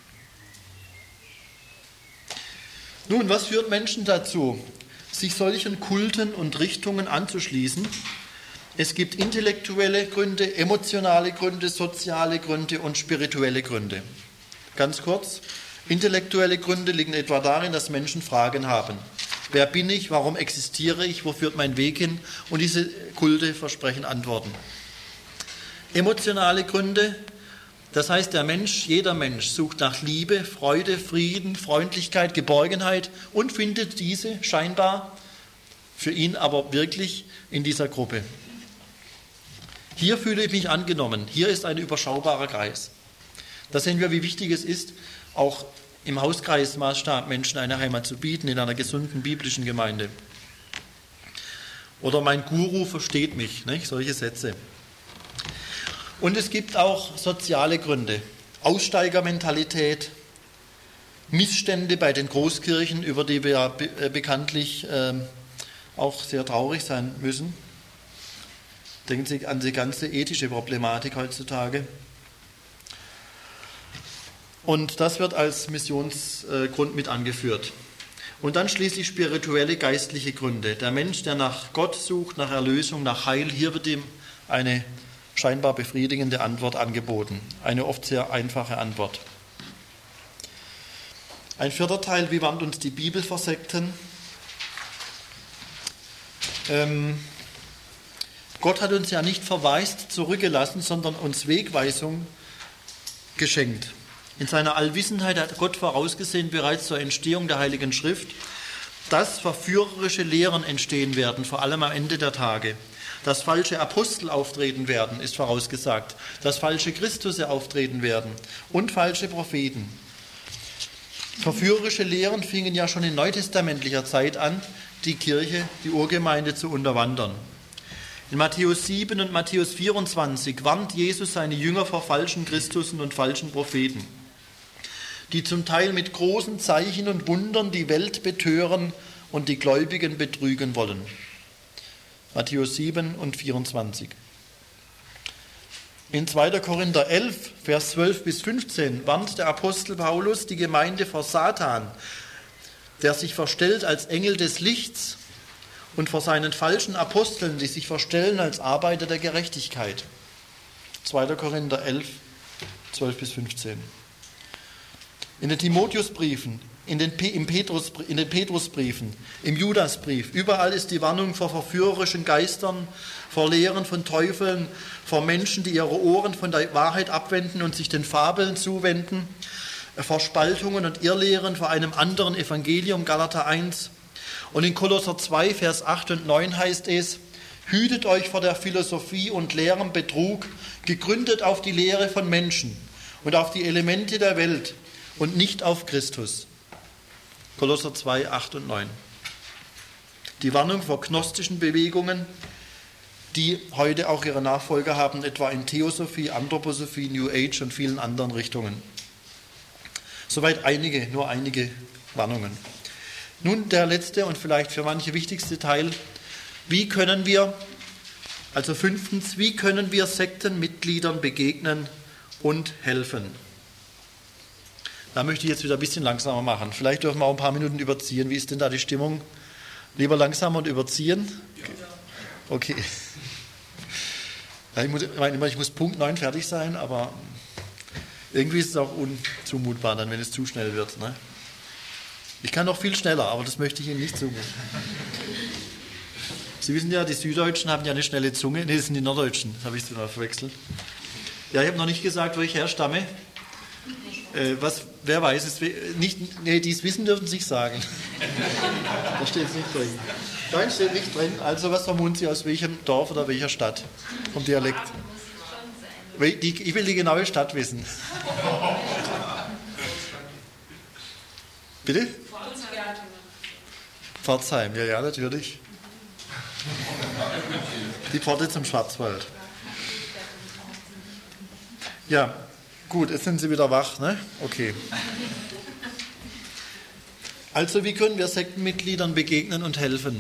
Nun, was führt Menschen dazu, sich solchen Kulten und Richtungen anzuschließen? Es gibt intellektuelle Gründe, emotionale Gründe, soziale Gründe und spirituelle Gründe. Ganz kurz, intellektuelle Gründe liegen etwa darin, dass Menschen Fragen haben. Wer bin ich? Warum existiere ich? Wo führt mein Weg hin? Und diese Kulte versprechen Antworten. Emotionale Gründe, das heißt, jeder Mensch sucht nach Liebe, Freude, Frieden, Freundlichkeit, Geborgenheit und findet diese scheinbar, für ihn aber wirklich in dieser Gruppe. Hier fühle ich mich angenommen, hier ist ein überschaubarer Kreis. Da sehen wir, wie wichtig es ist, auch im Hauskreismaßstab Menschen eine Heimat zu bieten, in einer gesunden biblischen Gemeinde. Oder mein Guru versteht mich, nicht? Solche Sätze. Und es gibt auch soziale Gründe, Aussteigermentalität, Missstände bei den Großkirchen, über die wir bekanntlich auch sehr traurig sein müssen. Denken Sie an die ganze ethische Problematik heutzutage. Und das wird als Missionsgrund mit angeführt. Und dann schließlich spirituelle, geistliche Gründe. Der Mensch, der nach Gott sucht, nach Erlösung, nach Heil, hier wird ihm eine scheinbar befriedigende Antwort angeboten. Eine oft sehr einfache Antwort. Ein vierter Teil, wie warnt uns die Bibel vor Sekten? Gott hat uns ja nicht verwaist zurückgelassen, sondern uns Wegweisung geschenkt. In seiner Allwissenheit hat Gott vorausgesehen, bereits zur Entstehung der Heiligen Schrift, dass verführerische Lehren entstehen werden, vor allem am Ende der Tage. Dass falsche Apostel auftreten werden, ist vorausgesagt. Dass falsche Christusse auftreten werden und falsche Propheten. Verführerische Lehren fingen ja schon in neutestamentlicher Zeit an, die Kirche, die Urgemeinde zu unterwandern. In Matthäus 7 und Matthäus 24 warnt Jesus seine Jünger vor falschen Christussen und falschen Propheten, die zum Teil mit großen Zeichen und Wundern die Welt betören und die Gläubigen betrügen wollen. Matthäus 7 und 24. In 2. Korinther 11, Vers 12 bis 15 warnt der Apostel Paulus die Gemeinde vor Satan, der sich verstellt als Engel des Lichts, und vor seinen falschen Aposteln, die sich verstellen als Arbeiter der Gerechtigkeit. 2. Korinther 11, 12 bis 15. In den Timotheusbriefen, in den Petrusbriefen, im Judasbrief, überall ist die Warnung vor verführerischen Geistern, vor Lehren von Teufeln, vor Menschen, die ihre Ohren von der Wahrheit abwenden und sich den Fabeln zuwenden, vor Spaltungen und Irrlehren, vor einem anderen Evangelium, Galater 1. Und in Kolosser 2, Vers 8 und 9 heißt es: Hütet euch vor der Philosophie und leerem Betrug, gegründet auf die Lehre von Menschen und auf die Elemente der Welt und nicht auf Christus. Kolosser 2, 8 und 9. Die Warnung vor gnostischen Bewegungen, die heute auch ihre Nachfolger haben, etwa in Theosophie, Anthroposophie, New Age und vielen anderen Richtungen. Soweit nur einige Warnungen. Nun der letzte und vielleicht für manche wichtigste Teil: wie können wir Sektenmitgliedern begegnen und helfen? Da möchte ich jetzt wieder ein bisschen langsamer machen. Vielleicht dürfen wir auch ein paar Minuten überziehen. Wie ist denn da die Stimmung? Lieber langsamer und überziehen? Okay. Ich muss Punkt 9 fertig sein, aber irgendwie ist es auch unzumutbar, dann, wenn es zu schnell wird. Ne? Ich kann noch viel schneller, aber das möchte ich Ihnen nicht zumuten. Sie wissen ja, die Süddeutschen haben ja eine schnelle Zunge. Nee, das sind die Norddeutschen, das habe ich sogar verwechselt. Ja, ich habe noch nicht gesagt, wo ich herstamme. Wer weiß es nicht? Nee, die es wissen, dürfen Sie sich sagen. Da steht es nicht drin. Nein, steht nicht drin. Also, was vermuten Sie, aus welchem Dorf oder welcher Stadt? Vom Dialekt. Ich will die genaue Stadt wissen. Bitte? Pforzheim, ja, natürlich. Die Pforte zum Schwarzwald. Ja, Gut, jetzt sind Sie wieder wach, ne? Okay. Also, wie können wir Sektenmitgliedern begegnen und helfen?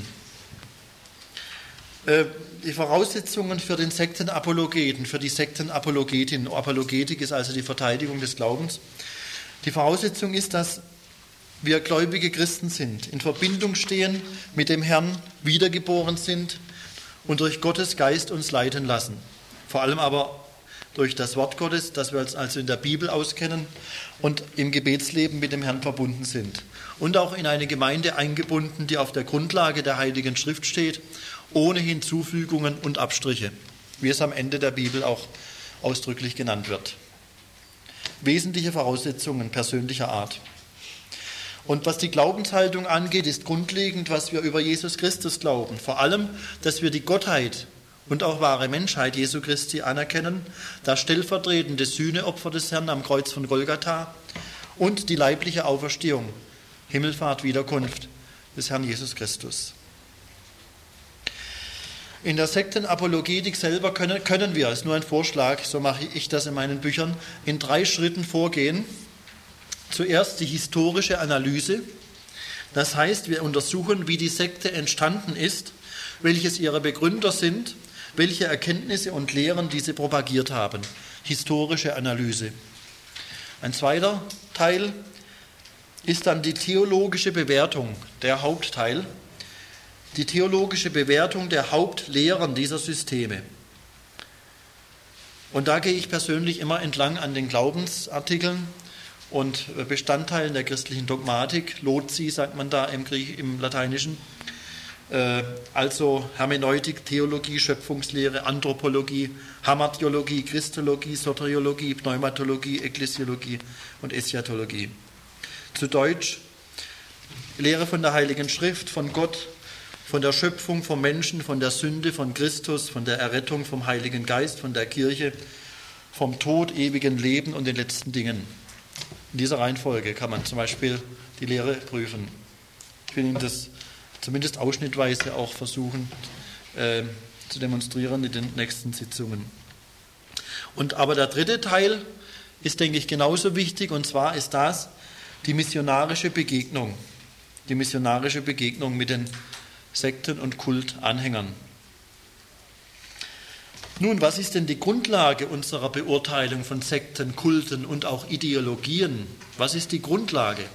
Die Voraussetzungen für den Sektenapologeten, für die Sektenapologetin, Apologetik ist also die Verteidigung des Glaubens. Die Voraussetzung ist, dass wir gläubige Christen sind, in Verbindung stehen mit dem Herrn, wiedergeboren sind und durch Gottes Geist uns leiten lassen. Vor allem aber durch das Wort Gottes, das wir uns also in der Bibel auskennen und im Gebetsleben mit dem Herrn verbunden sind. Und auch in eine Gemeinde eingebunden, die auf der Grundlage der Heiligen Schrift steht, ohne Hinzufügungen und Abstriche, wie es am Ende der Bibel auch ausdrücklich genannt wird. Wesentliche Voraussetzungen persönlicher Art. Und was die Glaubenshaltung angeht, ist grundlegend, was wir über Jesus Christus glauben. Vor allem, dass wir die Gottheit und auch wahre Menschheit Jesu Christi anerkennen, das stellvertretende Sühneopfer des Herrn am Kreuz von Golgatha und die leibliche Auferstehung, Himmelfahrt, Wiederkunft des Herrn Jesus Christus. In der Sektenapologetik selber können wir, ist nur ein Vorschlag, so mache ich das in meinen Büchern, in 3 Schritten vorgehen. Zuerst die historische Analyse. Das heißt, wir untersuchen, wie die Sekte entstanden ist, welches ihre Begründer sind, welche Erkenntnisse und Lehren diese propagiert haben. Historische Analyse. Ein zweiter Teil ist dann die theologische Bewertung, der Hauptteil. Die theologische Bewertung der Hauptlehren dieser Systeme. Und da gehe ich persönlich immer entlang an den Glaubensartikeln und Bestandteilen der christlichen Dogmatik, Loci sagt man da im Lateinischen, also Hermeneutik, Theologie, Schöpfungslehre, Anthropologie, Hamartiologie, Christologie, Soteriologie, Pneumatologie, Ekklesiologie und Eschatologie. Zu Deutsch Lehre von der Heiligen Schrift, von Gott, von der Schöpfung, vom Menschen, von der Sünde, von Christus, von der Errettung, vom Heiligen Geist, von der Kirche, vom Tod, ewigen Leben und den letzten Dingen. In dieser Reihenfolge kann man zum Beispiel die Lehre prüfen. Ich will Ihnen das zumindest ausschnittweise auch versuchen zu demonstrieren in den nächsten Sitzungen. Aber der dritte Teil ist, denke ich, genauso wichtig, und zwar ist das die missionarische Begegnung. Die missionarische Begegnung mit den Sekten- und Kultanhängern. Nun, was ist denn die Grundlage unserer Beurteilung von Sekten, Kulten und auch Ideologien? Was ist die Grundlage?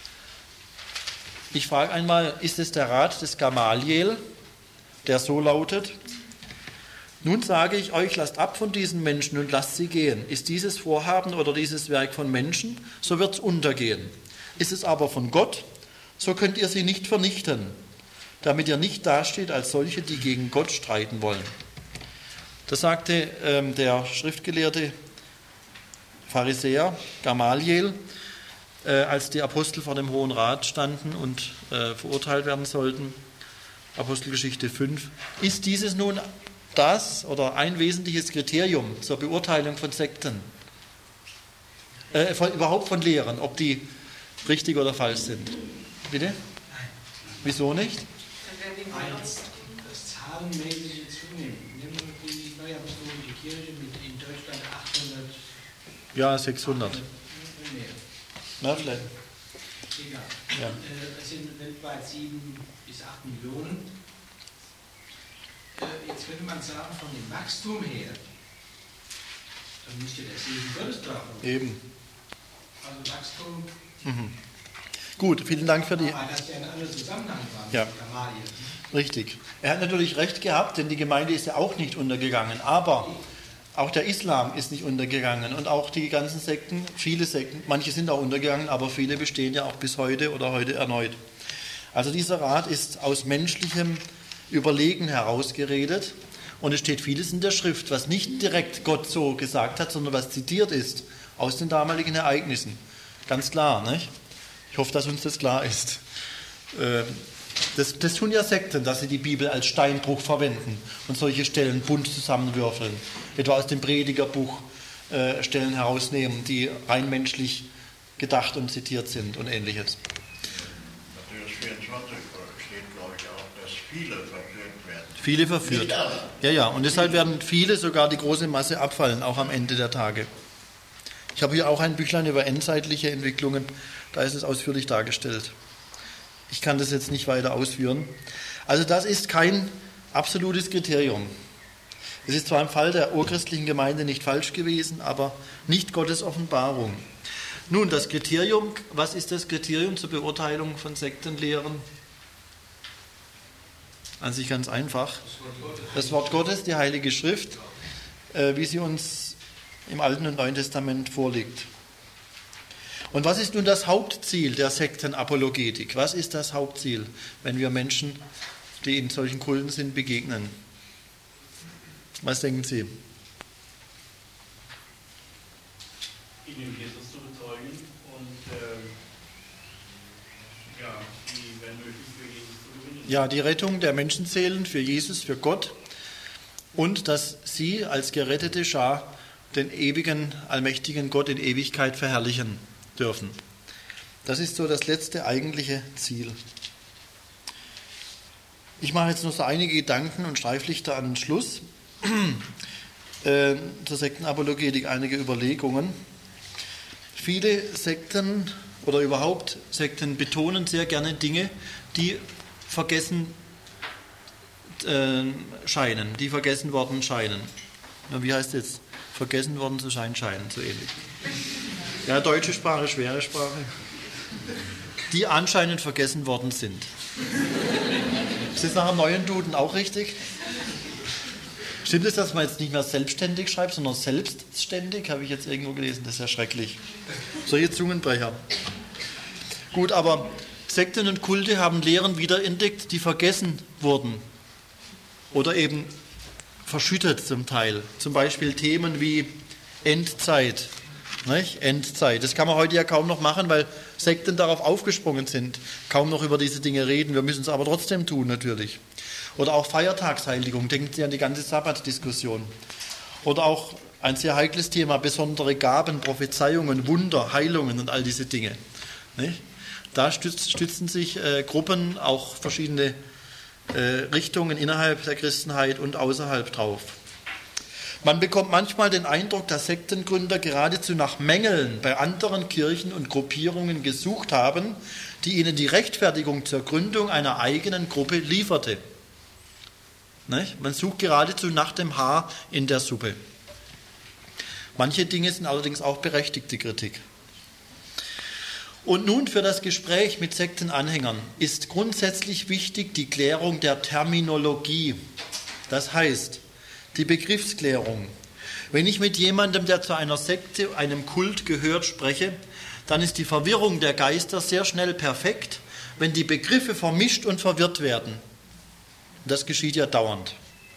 Ich frage einmal, ist es der Rat des Gamaliel, der so lautet: Nun sage ich euch, lasst ab von diesen Menschen und lasst sie gehen. Ist dieses Vorhaben oder dieses Werk von Menschen, so wird es untergehen. Ist es aber von Gott, so könnt ihr sie nicht vernichten, damit ihr nicht dasteht als solche, die gegen Gott streiten wollen. Das sagte der schriftgelehrte Pharisäer Gamaliel, als die Apostel vor dem Hohen Rat standen und verurteilt werden sollten. Apostelgeschichte 5. Ist dieses nun das oder ein wesentliches Kriterium zur Beurteilung von Sekten? Überhaupt von Lehren, ob die richtig oder falsch sind? Bitte? Nein. Wieso nicht? Das zahlenmäßige zunimmt. Nehmen wir die neue apostolische Kirche mit in Deutschland 800. Ja, 600. Nee. Na, vielleicht. Egal. Ja. Es sind weltweit 7 bis 8 Millionen. Jetzt könnte man sagen, von dem Wachstum her, dann müsste der Segen Gottes drauf. Eben. Also Wachstum. Mhm. Gut, vielen Dank für die... Aber das ja ein anderer Zusammenhang war. Ja. Richtig. Er hat natürlich recht gehabt, denn die Gemeinde ist ja auch nicht untergegangen. Aber auch der Islam ist nicht untergegangen und auch die ganzen Sekten, viele Sekten, manche sind auch untergegangen, aber viele bestehen ja auch bis heute oder heute erneut. Also dieser Rat ist aus menschlichem Überlegen herausgeredet und es steht vieles in der Schrift, was nicht direkt Gott so gesagt hat, sondern was zitiert ist aus den damaligen Ereignissen. Ganz klar, nicht? Ich hoffe, dass uns das klar ist. Das tun ja Sekten, dass sie die Bibel als Steinbruch verwenden und solche Stellen bunt zusammenwürfeln. Etwa aus dem Predigerbuch Stellen herausnehmen, die rein menschlich gedacht und zitiert sind und Ähnliches. Matthäus 24 steht, glaube ich, auch, dass viele verführt werden. Viele verführt. Ja, und deshalb werden viele, sogar die große Masse, abfallen, auch am Ende der Tage. Ich habe hier auch ein Büchlein über endzeitliche Entwicklungen, da ist es ausführlich dargestellt. Ich kann das jetzt nicht weiter ausführen. Also das ist kein absolutes Kriterium. Es ist zwar im Fall der urchristlichen Gemeinde nicht falsch gewesen, aber nicht Gottes Offenbarung. Nun, das Kriterium, was ist das Kriterium zur Beurteilung von Sektenlehren? An sich ganz einfach. Das Wort Gottes, die Heilige Schrift, wie sie uns im Alten und Neuen Testament vorliegt. Und was ist nun das Hauptziel der Sektenapologetik? Was ist das Hauptziel, wenn wir Menschen, die in solchen Kulten sind, begegnen? Was denken Sie? Ihnen Jesus zu bezeugen und die, wenn möglich, für Jesus zu gewinnen. Ja, die Rettung der Menschenseelen für Jesus, für Gott und dass sie als gerettete Schar den ewigen, allmächtigen Gott in Ewigkeit verherrlichen dürfen. Das ist so das letzte eigentliche Ziel. Ich mache jetzt noch so einige Gedanken und Streiflichter an den Schluss zur Sektenapologetik, einige Überlegungen. Viele Sekten oder überhaupt Sekten betonen sehr gerne Dinge, die vergessen scheinen, die vergessen worden scheinen. Na, wie heißt jetzt? Vergessen worden zu scheinen, so ähnlich. Ja, deutsche Sprache, schwere Sprache. Die anscheinend vergessen worden sind. Ist das nach dem neuen Duden auch richtig? Stimmt es, dass man jetzt nicht mehr selbstständig schreibt, sondern selbstständig? Habe ich jetzt irgendwo gelesen, das ist ja schrecklich. Solche Zungenbrecher. Gut, aber Sekten und Kulte haben Lehren wiederentdeckt, die vergessen wurden. Oder eben verschüttet zum Teil. Zum Beispiel Themen wie Endzeit. Nicht? Endzeit. Das kann man heute ja kaum noch machen, weil Sekten darauf aufgesprungen sind. Kaum noch über diese Dinge reden. Wir müssen es aber trotzdem tun, natürlich. Oder auch Feiertagsheiligung. Denken Sie an die ganze Sabbatdiskussion. Oder auch ein sehr heikles Thema, besondere Gaben, Prophezeiungen, Wunder, Heilungen und all diese Dinge. Nicht? Da stützen sich Gruppen, auch verschiedene Richtungen innerhalb der Christenheit und außerhalb drauf. Man bekommt manchmal den Eindruck, dass Sektengründer geradezu nach Mängeln bei anderen Kirchen und Gruppierungen gesucht haben, die ihnen die Rechtfertigung zur Gründung einer eigenen Gruppe lieferte. Nicht? Man sucht geradezu nach dem Haar in der Suppe. Manche Dinge sind allerdings auch berechtigte Kritik. Und nun für das Gespräch mit Sektenanhängern ist grundsätzlich wichtig die Klärung der Terminologie. Das heißt, die Begriffsklärung. Wenn ich mit jemandem, der zu einer Sekte, einem Kult gehört, spreche, dann ist die Verwirrung der Geister sehr schnell perfekt, wenn die Begriffe vermischt und verwirrt werden. Das geschieht ja dauernd.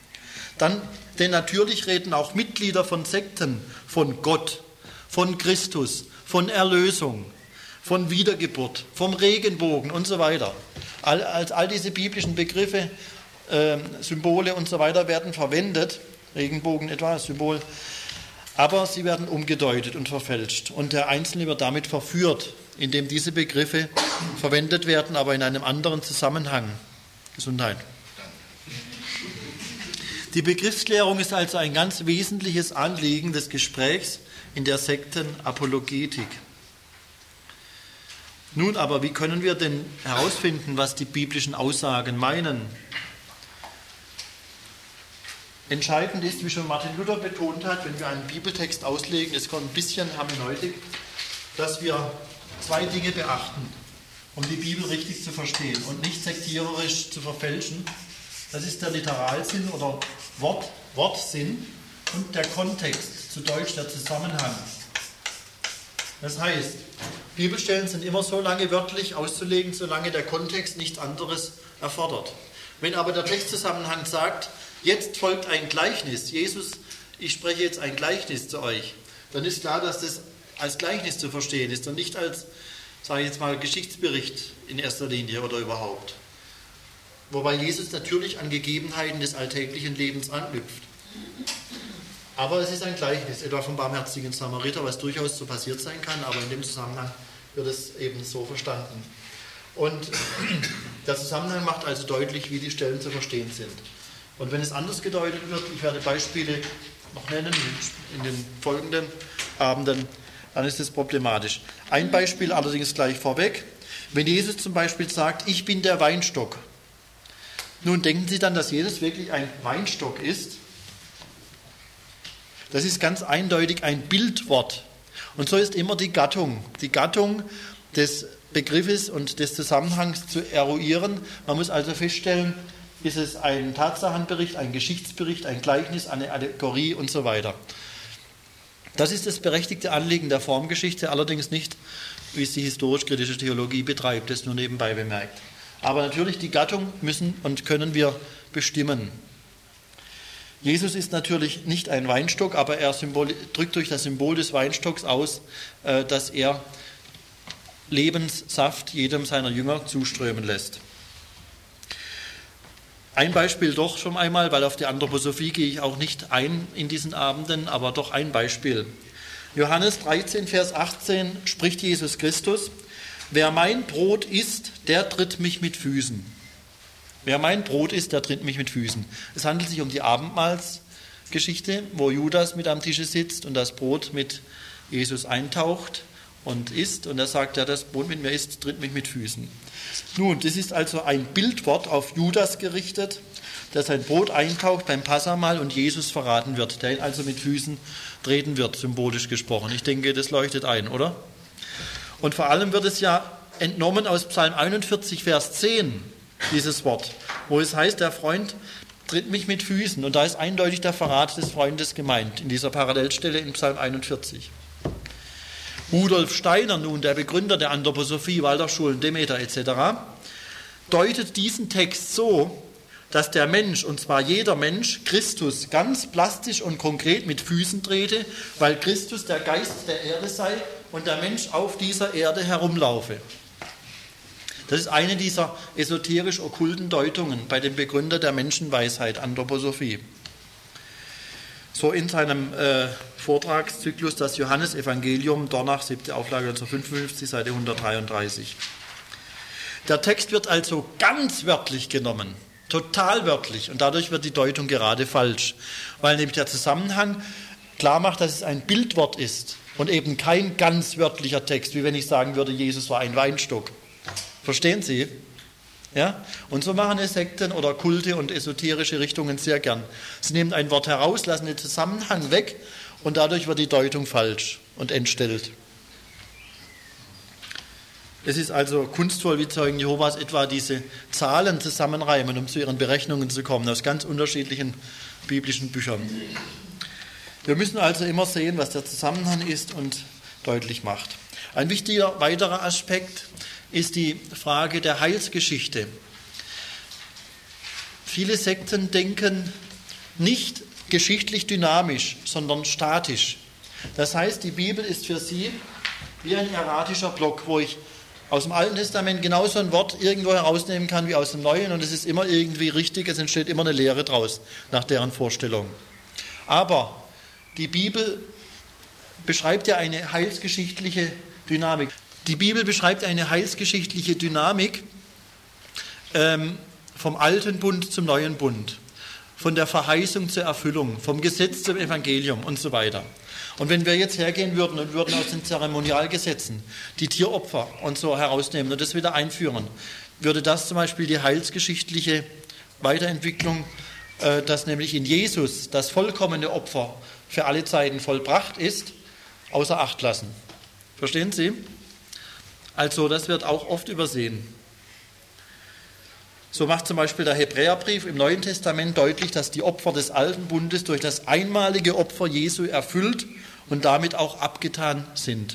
Denn natürlich reden auch Mitglieder von Sekten von Gott, von Christus, von Erlösung, von Wiedergeburt, vom Regenbogen und so weiter. All diese biblischen Begriffe, Symbole und so weiter werden verwendet, Regenbogen etwa als Symbol, aber sie werden umgedeutet und verfälscht. Und der Einzelne wird damit verführt, indem diese Begriffe verwendet werden, aber in einem anderen Zusammenhang. Gesundheit. Die Begriffsklärung ist also ein ganz wesentliches Anliegen des Gesprächs in der Sektenapologetik. Nun aber, wie können wir denn herausfinden, was die biblischen Aussagen meinen? Entscheidend ist, wie schon Martin Luther betont hat, wenn wir einen Bibeltext auslegen, es kommt ein bisschen Hermeneutik, dass wir zwei Dinge beachten, um die Bibel richtig zu verstehen und nicht sektiererisch zu verfälschen. Das ist der Literalsinn oder Wortsinn und der Kontext, zu Deutsch der Zusammenhang. Das heißt, Bibelstellen sind immer so lange wörtlich auszulegen, solange der Kontext nichts anderes erfordert. Wenn aber der Textzusammenhang sagt, jetzt folgt ein Gleichnis, Jesus, ich spreche jetzt ein Gleichnis zu euch, dann ist klar, dass das als Gleichnis zu verstehen ist und nicht als, sage ich jetzt mal, Geschichtsbericht in erster Linie oder überhaupt. Wobei Jesus natürlich an Gegebenheiten des alltäglichen Lebens anknüpft. Aber es ist ein Gleichnis, etwa vom barmherzigen Samariter, was durchaus so passiert sein kann, aber in dem Zusammenhang wird es eben so verstanden. Und der Zusammenhang macht also deutlich, wie die Stellen zu verstehen sind. Und wenn es anders gedeutet wird, ich werde Beispiele noch nennen in den folgenden Abenden, dann ist es problematisch. Ein Beispiel allerdings gleich vorweg. Wenn Jesus zum Beispiel sagt, ich bin der Weinstock. Nun denken Sie dann, dass Jesus wirklich ein Weinstock ist? Das ist ganz eindeutig ein Bildwort. Und so ist immer die Gattung des Begriffes und des Zusammenhangs zu eruieren. Man muss also feststellen, ist es ein Tatsachenbericht, ein Geschichtsbericht, ein Gleichnis, eine Allegorie und so weiter. Das ist das berechtigte Anliegen der Formgeschichte, allerdings nicht, wie es die historisch-kritische Theologie betreibt, das nur nebenbei bemerkt. Aber natürlich die Gattung müssen und können wir bestimmen. Jesus ist natürlich nicht ein Weinstock, aber er drückt durch das Symbol des Weinstocks aus, dass er Lebenssaft jedem seiner Jünger zuströmen lässt. Ein Beispiel doch schon einmal, weil auf die Anthroposophie gehe ich auch nicht ein in diesen Abenden, aber doch ein Beispiel. Johannes 13, Vers 18 spricht Jesus Christus: Wer mein Brot isst, der tritt mich mit Füßen. Wer mein Brot isst, der tritt mich mit Füßen. Es handelt sich um die Abendmahlsgeschichte, wo Judas mit am Tische sitzt und das Brot mit Jesus eintaucht und isst. Und er sagt, der das Brot mit mir isst, tritt mich mit Füßen. Nun, das ist also ein Bildwort auf Judas gerichtet, der sein Brot eintaucht beim Passahmahl und Jesus verraten wird, der ihn also mit Füßen treten wird, symbolisch gesprochen. Ich denke, das leuchtet ein, oder? Und vor allem wird es ja entnommen aus Psalm 41, Vers 10, dieses Wort, wo es heißt, der Freund tritt mich mit Füßen. Und da ist eindeutig der Verrat des Freundes gemeint, in dieser Parallelstelle in Psalm 41. Rudolf Steiner nun, der Begründer der Anthroposophie, Waldorfschulen, Demeter etc., deutet diesen Text so, dass der Mensch, und zwar jeder Mensch, Christus ganz plastisch und konkret mit Füßen trete, weil Christus der Geist der Erde sei und der Mensch auf dieser Erde herumlaufe. Das ist eine dieser esoterisch-okkulten Deutungen bei dem Begründer der Menschenweisheit, Anthroposophie. So in seinem Vortragszyklus das Johannesevangelium, Dornach, 7. Auflage 1955, Seite 133. Der Text wird also ganz wörtlich genommen, total wörtlich, und dadurch wird die Deutung gerade falsch, weil nämlich der Zusammenhang klar macht, dass es ein Bildwort ist und eben kein ganz wörtlicher Text, wie wenn ich sagen würde, Jesus war ein Weinstock. Verstehen Sie? Ja? Und so machen es Sekten oder Kulte und esoterische Richtungen sehr gern. Sie nehmen ein Wort heraus, lassen den Zusammenhang weg und dadurch wird die Deutung falsch und entstellt. Es ist also kunstvoll, wie Zeugen Jehovas etwa diese Zahlen zusammenreimen, um zu ihren Berechnungen zu kommen, aus ganz unterschiedlichen biblischen Büchern. Wir müssen also immer sehen, was der Zusammenhang ist und deutlich macht. Ein wichtiger weiterer Aspekt ist die Frage der Heilsgeschichte. Viele Sekten denken nicht geschichtlich dynamisch, sondern statisch. Das heißt, die Bibel ist für sie wie ein erratischer Block, wo ich aus dem Alten Testament genauso ein Wort irgendwo herausnehmen kann wie aus dem Neuen und es ist immer irgendwie richtig, es entsteht immer eine Lehre draus, nach deren Vorstellung. Aber die Bibel beschreibt ja eine heilsgeschichtliche Dynamik. Die Bibel beschreibt eine heilsgeschichtliche Dynamik vom Alten Bund zum Neuen Bund, von der Verheißung zur Erfüllung, vom Gesetz zum Evangelium und so weiter. Und wenn wir jetzt hergehen würden und würden aus den Zeremonialgesetzen die Tieropfer und so herausnehmen und das wieder einführen, würde das zum Beispiel die heilsgeschichtliche Weiterentwicklung, dass nämlich in Jesus das vollkommene Opfer für alle Zeiten vollbracht ist, außer Acht lassen. Verstehen Sie? Also das wird auch oft übersehen. So macht zum Beispiel der Hebräerbrief im Neuen Testament deutlich, dass die Opfer des Alten Bundes durch das einmalige Opfer Jesu erfüllt und damit auch abgetan sind.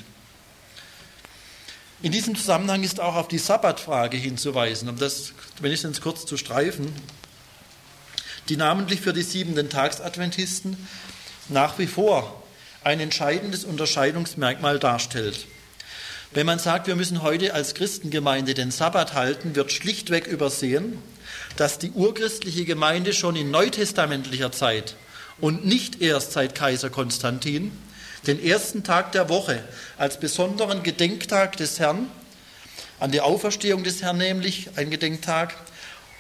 In diesem Zusammenhang ist auch auf die Sabbatfrage hinzuweisen, um das wenigstens kurz zu streifen, die namentlich für die 7. Tagsadventisten nach wie vor ein entscheidendes Unterscheidungsmerkmal darstellt. Wenn man sagt, wir müssen heute als Christengemeinde den Sabbat halten, wird schlichtweg übersehen, dass die urchristliche Gemeinde schon in neutestamentlicher Zeit und nicht erst seit Kaiser Konstantin den ersten Tag der Woche als besonderen Gedenktag des Herrn, an die Auferstehung des Herrn nämlich, ein Gedenktag,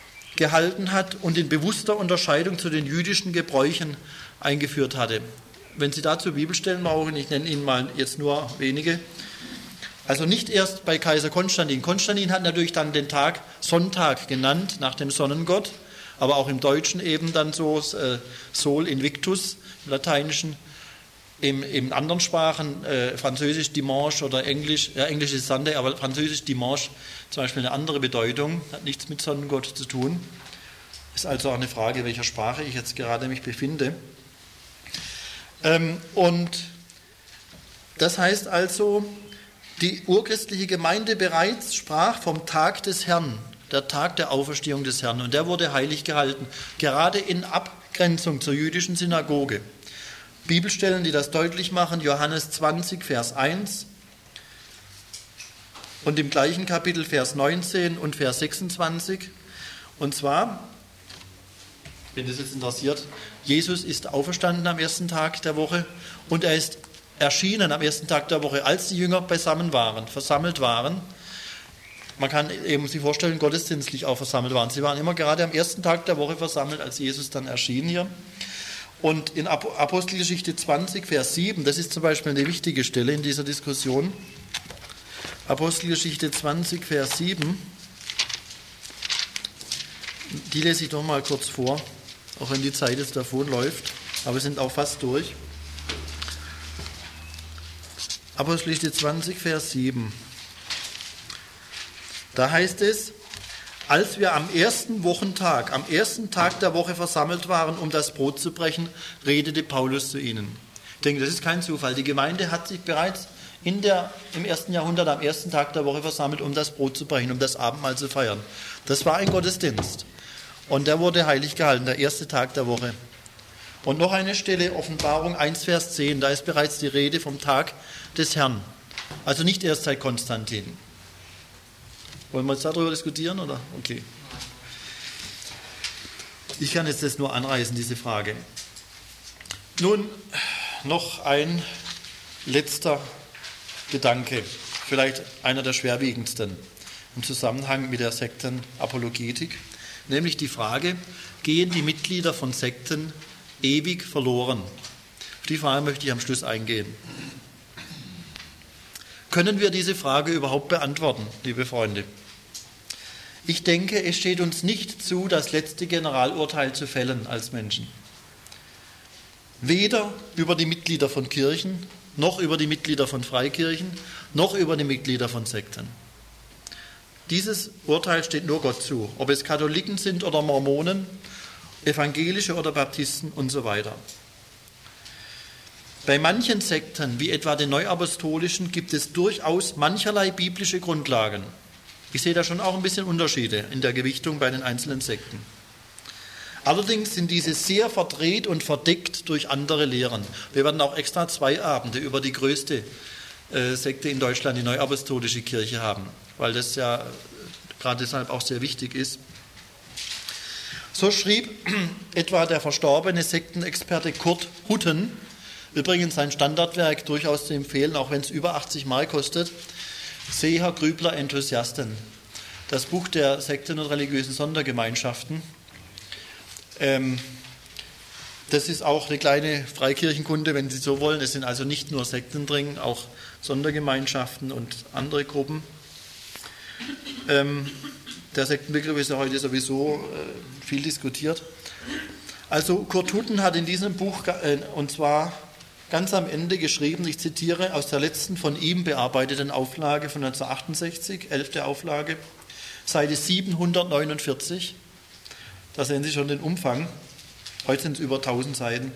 gehalten hat und in bewusster Unterscheidung zu den jüdischen Gebräuchen eingeführt hatte. wenn Sie dazu Bibelstellen brauchen, ich nenne Ihnen mal jetzt nur wenige. Also nicht erst bei Kaiser Konstantin. Konstantin hat natürlich dann den Tag Sonntag genannt, nach dem Sonnengott, aber auch im Deutschen eben dann so Sol Invictus, im Lateinischen, in anderen Sprachen, Französisch Dimanche oder Englisch, ja, Englisch ist Sunday, aber Französisch Dimanche zum Beispiel eine andere Bedeutung, hat nichts mit Sonnengott zu tun. Ist also auch eine Frage, welcher Sprache ich jetzt gerade mich befinde. Und das heißt also, die urchristliche Gemeinde bereits sprach vom Tag des Herrn, der Tag der Auferstehung des Herrn. Und der wurde heilig gehalten, gerade in Abgrenzung zur jüdischen Synagoge. Bibelstellen, die das deutlich machen, Johannes 20, Vers 1 und im gleichen Kapitel Vers 19 und Vers 26. Und zwar, wenn das jetzt interessiert, Jesus ist auferstanden am ersten Tag der Woche und er ist erschienen am ersten Tag der Woche, als die Jünger versammelt waren. Man kann eben sich vorstellen, gottesdienstlich auch versammelt waren. Sie waren immer gerade am ersten Tag der Woche versammelt, als Jesus dann erschien hier. Und in Apostelgeschichte 20, Vers 7, das ist zum Beispiel eine wichtige Stelle in dieser Diskussion. Apostelgeschichte 20, Vers 7. Die lese ich doch mal kurz vor, auch wenn die Zeit jetzt davonläuft, aber wir sind auch fast durch. Apostelgeschichte 20, Vers 7. Da heißt es, als wir am ersten Wochentag, am ersten Tag der Woche versammelt waren, um das Brot zu brechen, redete Paulus zu ihnen. Ich denke, das ist kein Zufall. Die Gemeinde hat sich bereits im 1. Jahrhundert am ersten Tag der Woche versammelt, um das Brot zu brechen, um das Abendmahl zu feiern. Das war ein Gottesdienst. Und der wurde heilig gehalten, der erste Tag der Woche. Und noch eine Stelle, Offenbarung 1, Vers 10, da ist bereits die Rede vom Tag des Herrn. Also nicht erst seit Konstantin. Wollen wir jetzt darüber diskutieren, oder? Okay. Ich kann jetzt das nur anreißen, diese Frage. Nun, noch ein letzter Gedanke, vielleicht einer der schwerwiegendsten im Zusammenhang mit der Sektenapologetik, nämlich die Frage, gehen die Mitglieder von Sekten ewig verloren? Auf die Frage möchte ich am Schluss eingehen. Können wir diese Frage überhaupt beantworten, liebe Freunde? Ich denke, es steht uns nicht zu, das letzte Generalurteil zu fällen als Menschen. Weder über die Mitglieder von Kirchen, noch über die Mitglieder von Freikirchen, noch über die Mitglieder von Sekten. Dieses Urteil steht nur Gott zu, ob es Katholiken sind oder Mormonen, Evangelische oder Baptisten und so weiter. Bei manchen Sekten, wie etwa den Neuapostolischen, gibt es durchaus mancherlei biblische Grundlagen. Ich sehe da schon auch ein bisschen Unterschiede in der Gewichtung bei den einzelnen Sekten. Allerdings sind diese sehr verdreht und verdeckt durch andere Lehren. Wir werden auch extra 2 Abende über die größte Sekte in Deutschland, die Neuapostolische Kirche, haben, weil das ja gerade deshalb auch sehr wichtig ist. So schrieb etwa der verstorbene Sektenexperte Kurt Hutten, übrigens sein Standardwerk durchaus zu empfehlen, auch wenn es über 80 Mark kostet, Seher, Grübler, Enthusiasten. Das Buch der Sekten und religiösen Sondergemeinschaften. Das ist auch eine kleine Freikirchenkunde, wenn Sie so wollen. Es sind also nicht nur Sekten drin, auch Sondergemeinschaften und andere Gruppen. Der Sektenbegriff ist ja heute sowieso viel diskutiert. Also Kurt Hutten hat in diesem Buch, und zwar ganz am Ende geschrieben, ich zitiere aus der letzten von ihm bearbeiteten Auflage von 1968, 11. Auflage, Seite 749. Da sehen Sie schon den Umfang. Heute sind es über 1000 Seiten.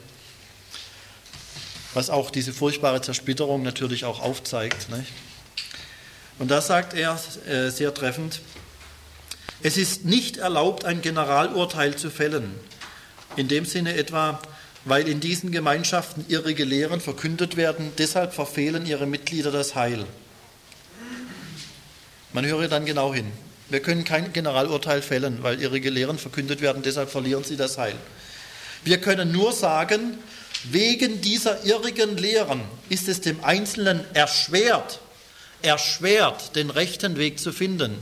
Was auch diese furchtbare Zersplitterung natürlich auch aufzeigt. Nicht? Und da sagt er sehr treffend, es ist nicht erlaubt, ein Generalurteil zu fällen. In dem Sinne etwa, weil in diesen Gemeinschaften irrige Lehren verkündet werden, deshalb verfehlen ihre Mitglieder das Heil. Man höre dann genau hin. Wir können kein Generalurteil fällen, weil irrige Lehren verkündet werden, deshalb verlieren sie das Heil. Wir können nur sagen, wegen dieser irrigen Lehren ist es dem Einzelnen erschwert, den rechten Weg zu finden.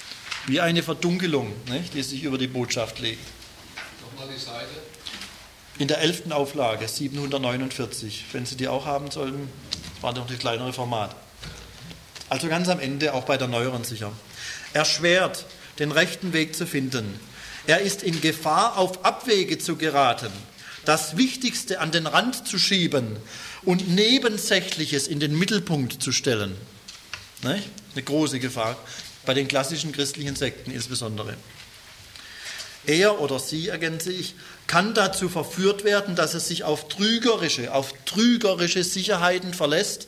Wie eine Verdunkelung, nicht, die sich über die Botschaft legt. Nochmal die Seite. In der 11. Auflage, 749. Wenn Sie die auch haben sollten, war noch das kleinere Format. Also ganz am Ende, auch bei der neueren sicher. Erschwert, den rechten Weg zu finden. Er ist in Gefahr, auf Abwege zu geraten, das Wichtigste an den Rand zu schieben und Nebensächliches in den Mittelpunkt zu stellen. Nicht? Eine große Gefahr, bei den klassischen christlichen Sekten insbesondere. Er oder sie, ergänze ich, kann dazu verführt werden, dass er sich auf trügerische Sicherheiten verlässt,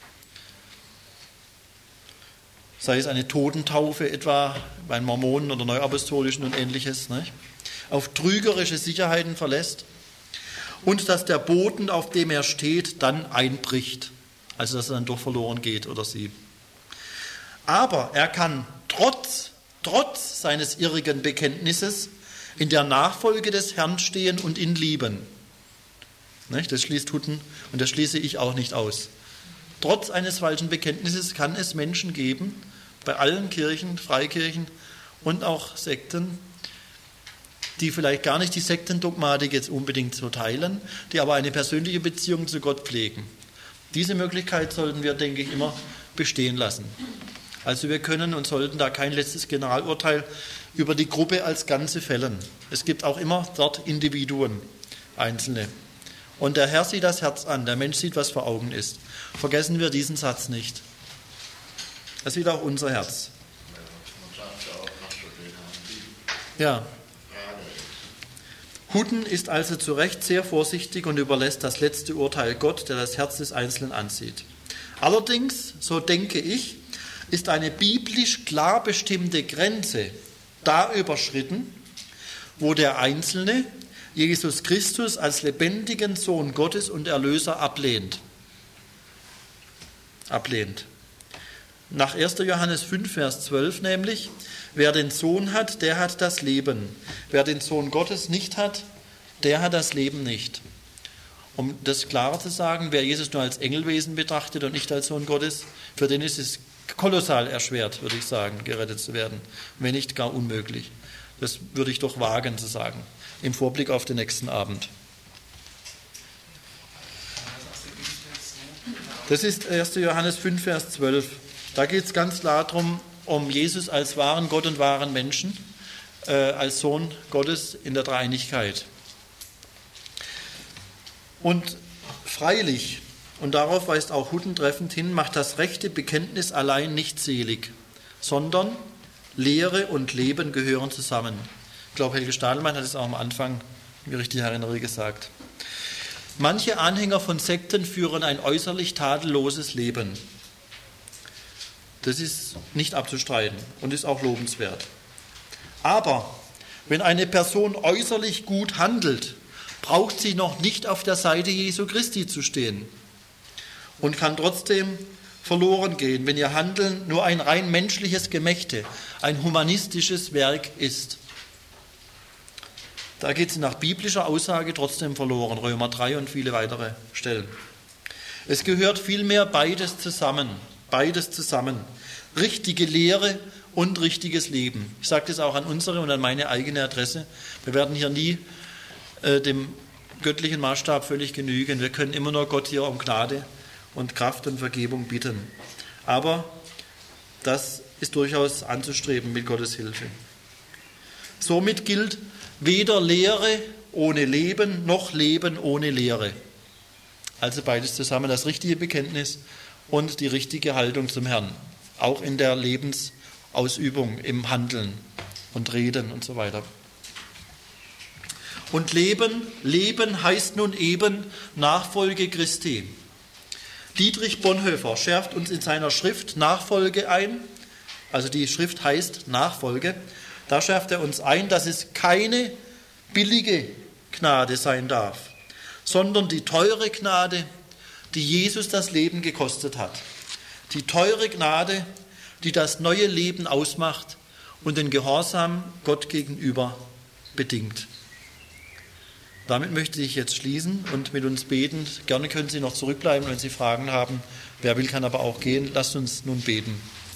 sei es eine Totentaufe etwa bei Mormonen oder Neuapostolischen und Ähnliches, nicht? Auf trügerische Sicherheiten verlässt und dass der Boden, auf dem er steht, dann einbricht, also dass er dann doch verloren geht oder sie. Aber er kann trotz seines irrigen Bekenntnisses in der Nachfolge des Herrn stehen und ihn lieben. Nicht? Das schließt Hutten und das schließe ich auch nicht aus. Trotz eines falschen Bekenntnisses kann es Menschen geben, bei allen Kirchen, Freikirchen und auch Sekten, die vielleicht gar nicht die Sektendogmatik jetzt unbedingt so teilen, die aber eine persönliche Beziehung zu Gott pflegen. Diese Möglichkeit sollten wir, denke ich, immer bestehen lassen. Also wir können und sollten da kein letztes Generalurteil über die Gruppe als Ganze fällen. Es gibt auch immer dort Individuen, Einzelne. Und der Herr sieht das Herz an, der Mensch sieht, was vor Augen ist. Vergessen wir diesen Satz nicht. Er sieht auch unser Herz. Ja. Hutten ist also zu Recht sehr vorsichtig und überlässt das letzte Urteil Gott, der das Herz des Einzelnen ansieht. Allerdings, so denke ich, ist eine biblisch klar bestimmte Grenze da überschritten, wo der Einzelne Jesus Christus als lebendigen Sohn Gottes und Erlöser ablehnt. Nach 1. Johannes 5, Vers 12 nämlich, wer den Sohn hat, der hat das Leben. Wer den Sohn Gottes nicht hat, der hat das Leben nicht. Um das klarer zu sagen, wer Jesus nur als Engelwesen betrachtet und nicht als Sohn Gottes, für den ist es kolossal erschwert, würde ich sagen, gerettet zu werden. Wenn nicht gar unmöglich. Das würde ich doch wagen zu sagen, im Vorblick auf den nächsten Abend. Das ist 1. Johannes 5, Vers 12. Da geht es ganz klar darum, um Jesus als wahren Gott und wahren Menschen, als Sohn Gottes in der Dreieinigkeit. Und freilich, und darauf weist auch Hutten treffend hin, macht das rechte Bekenntnis allein nicht selig, sondern Lehre und Leben gehören zusammen. Ich glaube, Helge Stadelmann hat es auch am Anfang, wie ich richtig erinnere, gesagt. Manche Anhänger von Sekten führen ein äußerlich tadelloses Leben. Das ist nicht abzustreiten und ist auch lobenswert. Aber wenn eine Person äußerlich gut handelt, braucht sie noch nicht auf der Seite Jesu Christi zu stehen und kann trotzdem verloren gehen, wenn ihr Handeln nur ein rein menschliches Gemächte, ein humanistisches Werk ist. Da geht sie nach biblischer Aussage trotzdem verloren, Römer 3 und viele weitere Stellen. Es gehört vielmehr beides zusammen. Richtige Lehre und richtiges Leben. Ich sage das auch an unsere und an meine eigene Adresse. Wir werden hier nie dem göttlichen Maßstab völlig genügen. Wir können immer nur Gott hier um Gnade und Kraft und Vergebung bitten. Aber das ist durchaus anzustreben mit Gottes Hilfe. Somit gilt weder Lehre ohne Leben noch Leben ohne Lehre. Also beides zusammen, das richtige Bekenntnis und die richtige Haltung zum Herrn. Auch in der Lebensausübung, im Handeln und Reden und so weiter. Und Leben heißt nun eben Nachfolge Christi. Dietrich Bonhoeffer schärft uns in seiner Schrift Nachfolge ein, also die Schrift heißt Nachfolge, da schärft er uns ein, dass es keine billige Gnade sein darf, sondern die teure Gnade, die Jesus das Leben gekostet hat. Die teure Gnade, die das neue Leben ausmacht und den Gehorsam Gott gegenüber bedingt. Damit möchte ich jetzt schließen und mit uns beten. Gerne können Sie noch zurückbleiben, wenn Sie Fragen haben. Wer will, kann aber auch gehen. Lasst uns nun beten.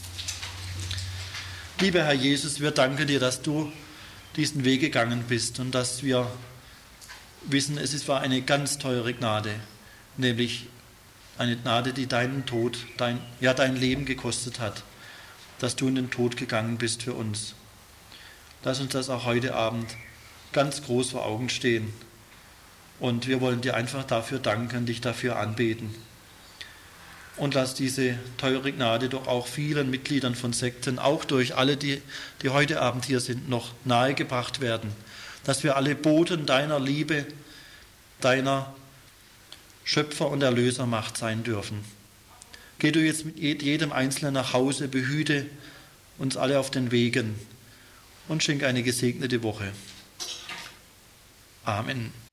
Lieber Herr Jesus, wir danken dir, dass du diesen Weg gegangen bist und dass wir wissen, es war eine ganz teure Gnade, nämlich eine Gnade, die deinen Tod, dein Leben gekostet hat, dass du in den Tod gegangen bist für uns. Lass uns das auch heute Abend ganz groß vor Augen stehen. Und wir wollen dir einfach dafür danken, dich dafür anbeten. Und lass diese teure Gnade doch auch vielen Mitgliedern von Sekten, auch durch alle, die heute Abend hier sind, noch nahegebracht werden. Dass wir alle Boten deiner Liebe, deiner Schöpfer- und Erlösermacht sein dürfen. Geh du jetzt mit jedem Einzelnen nach Hause, behüte uns alle auf den Wegen und schenke eine gesegnete Woche. Amen.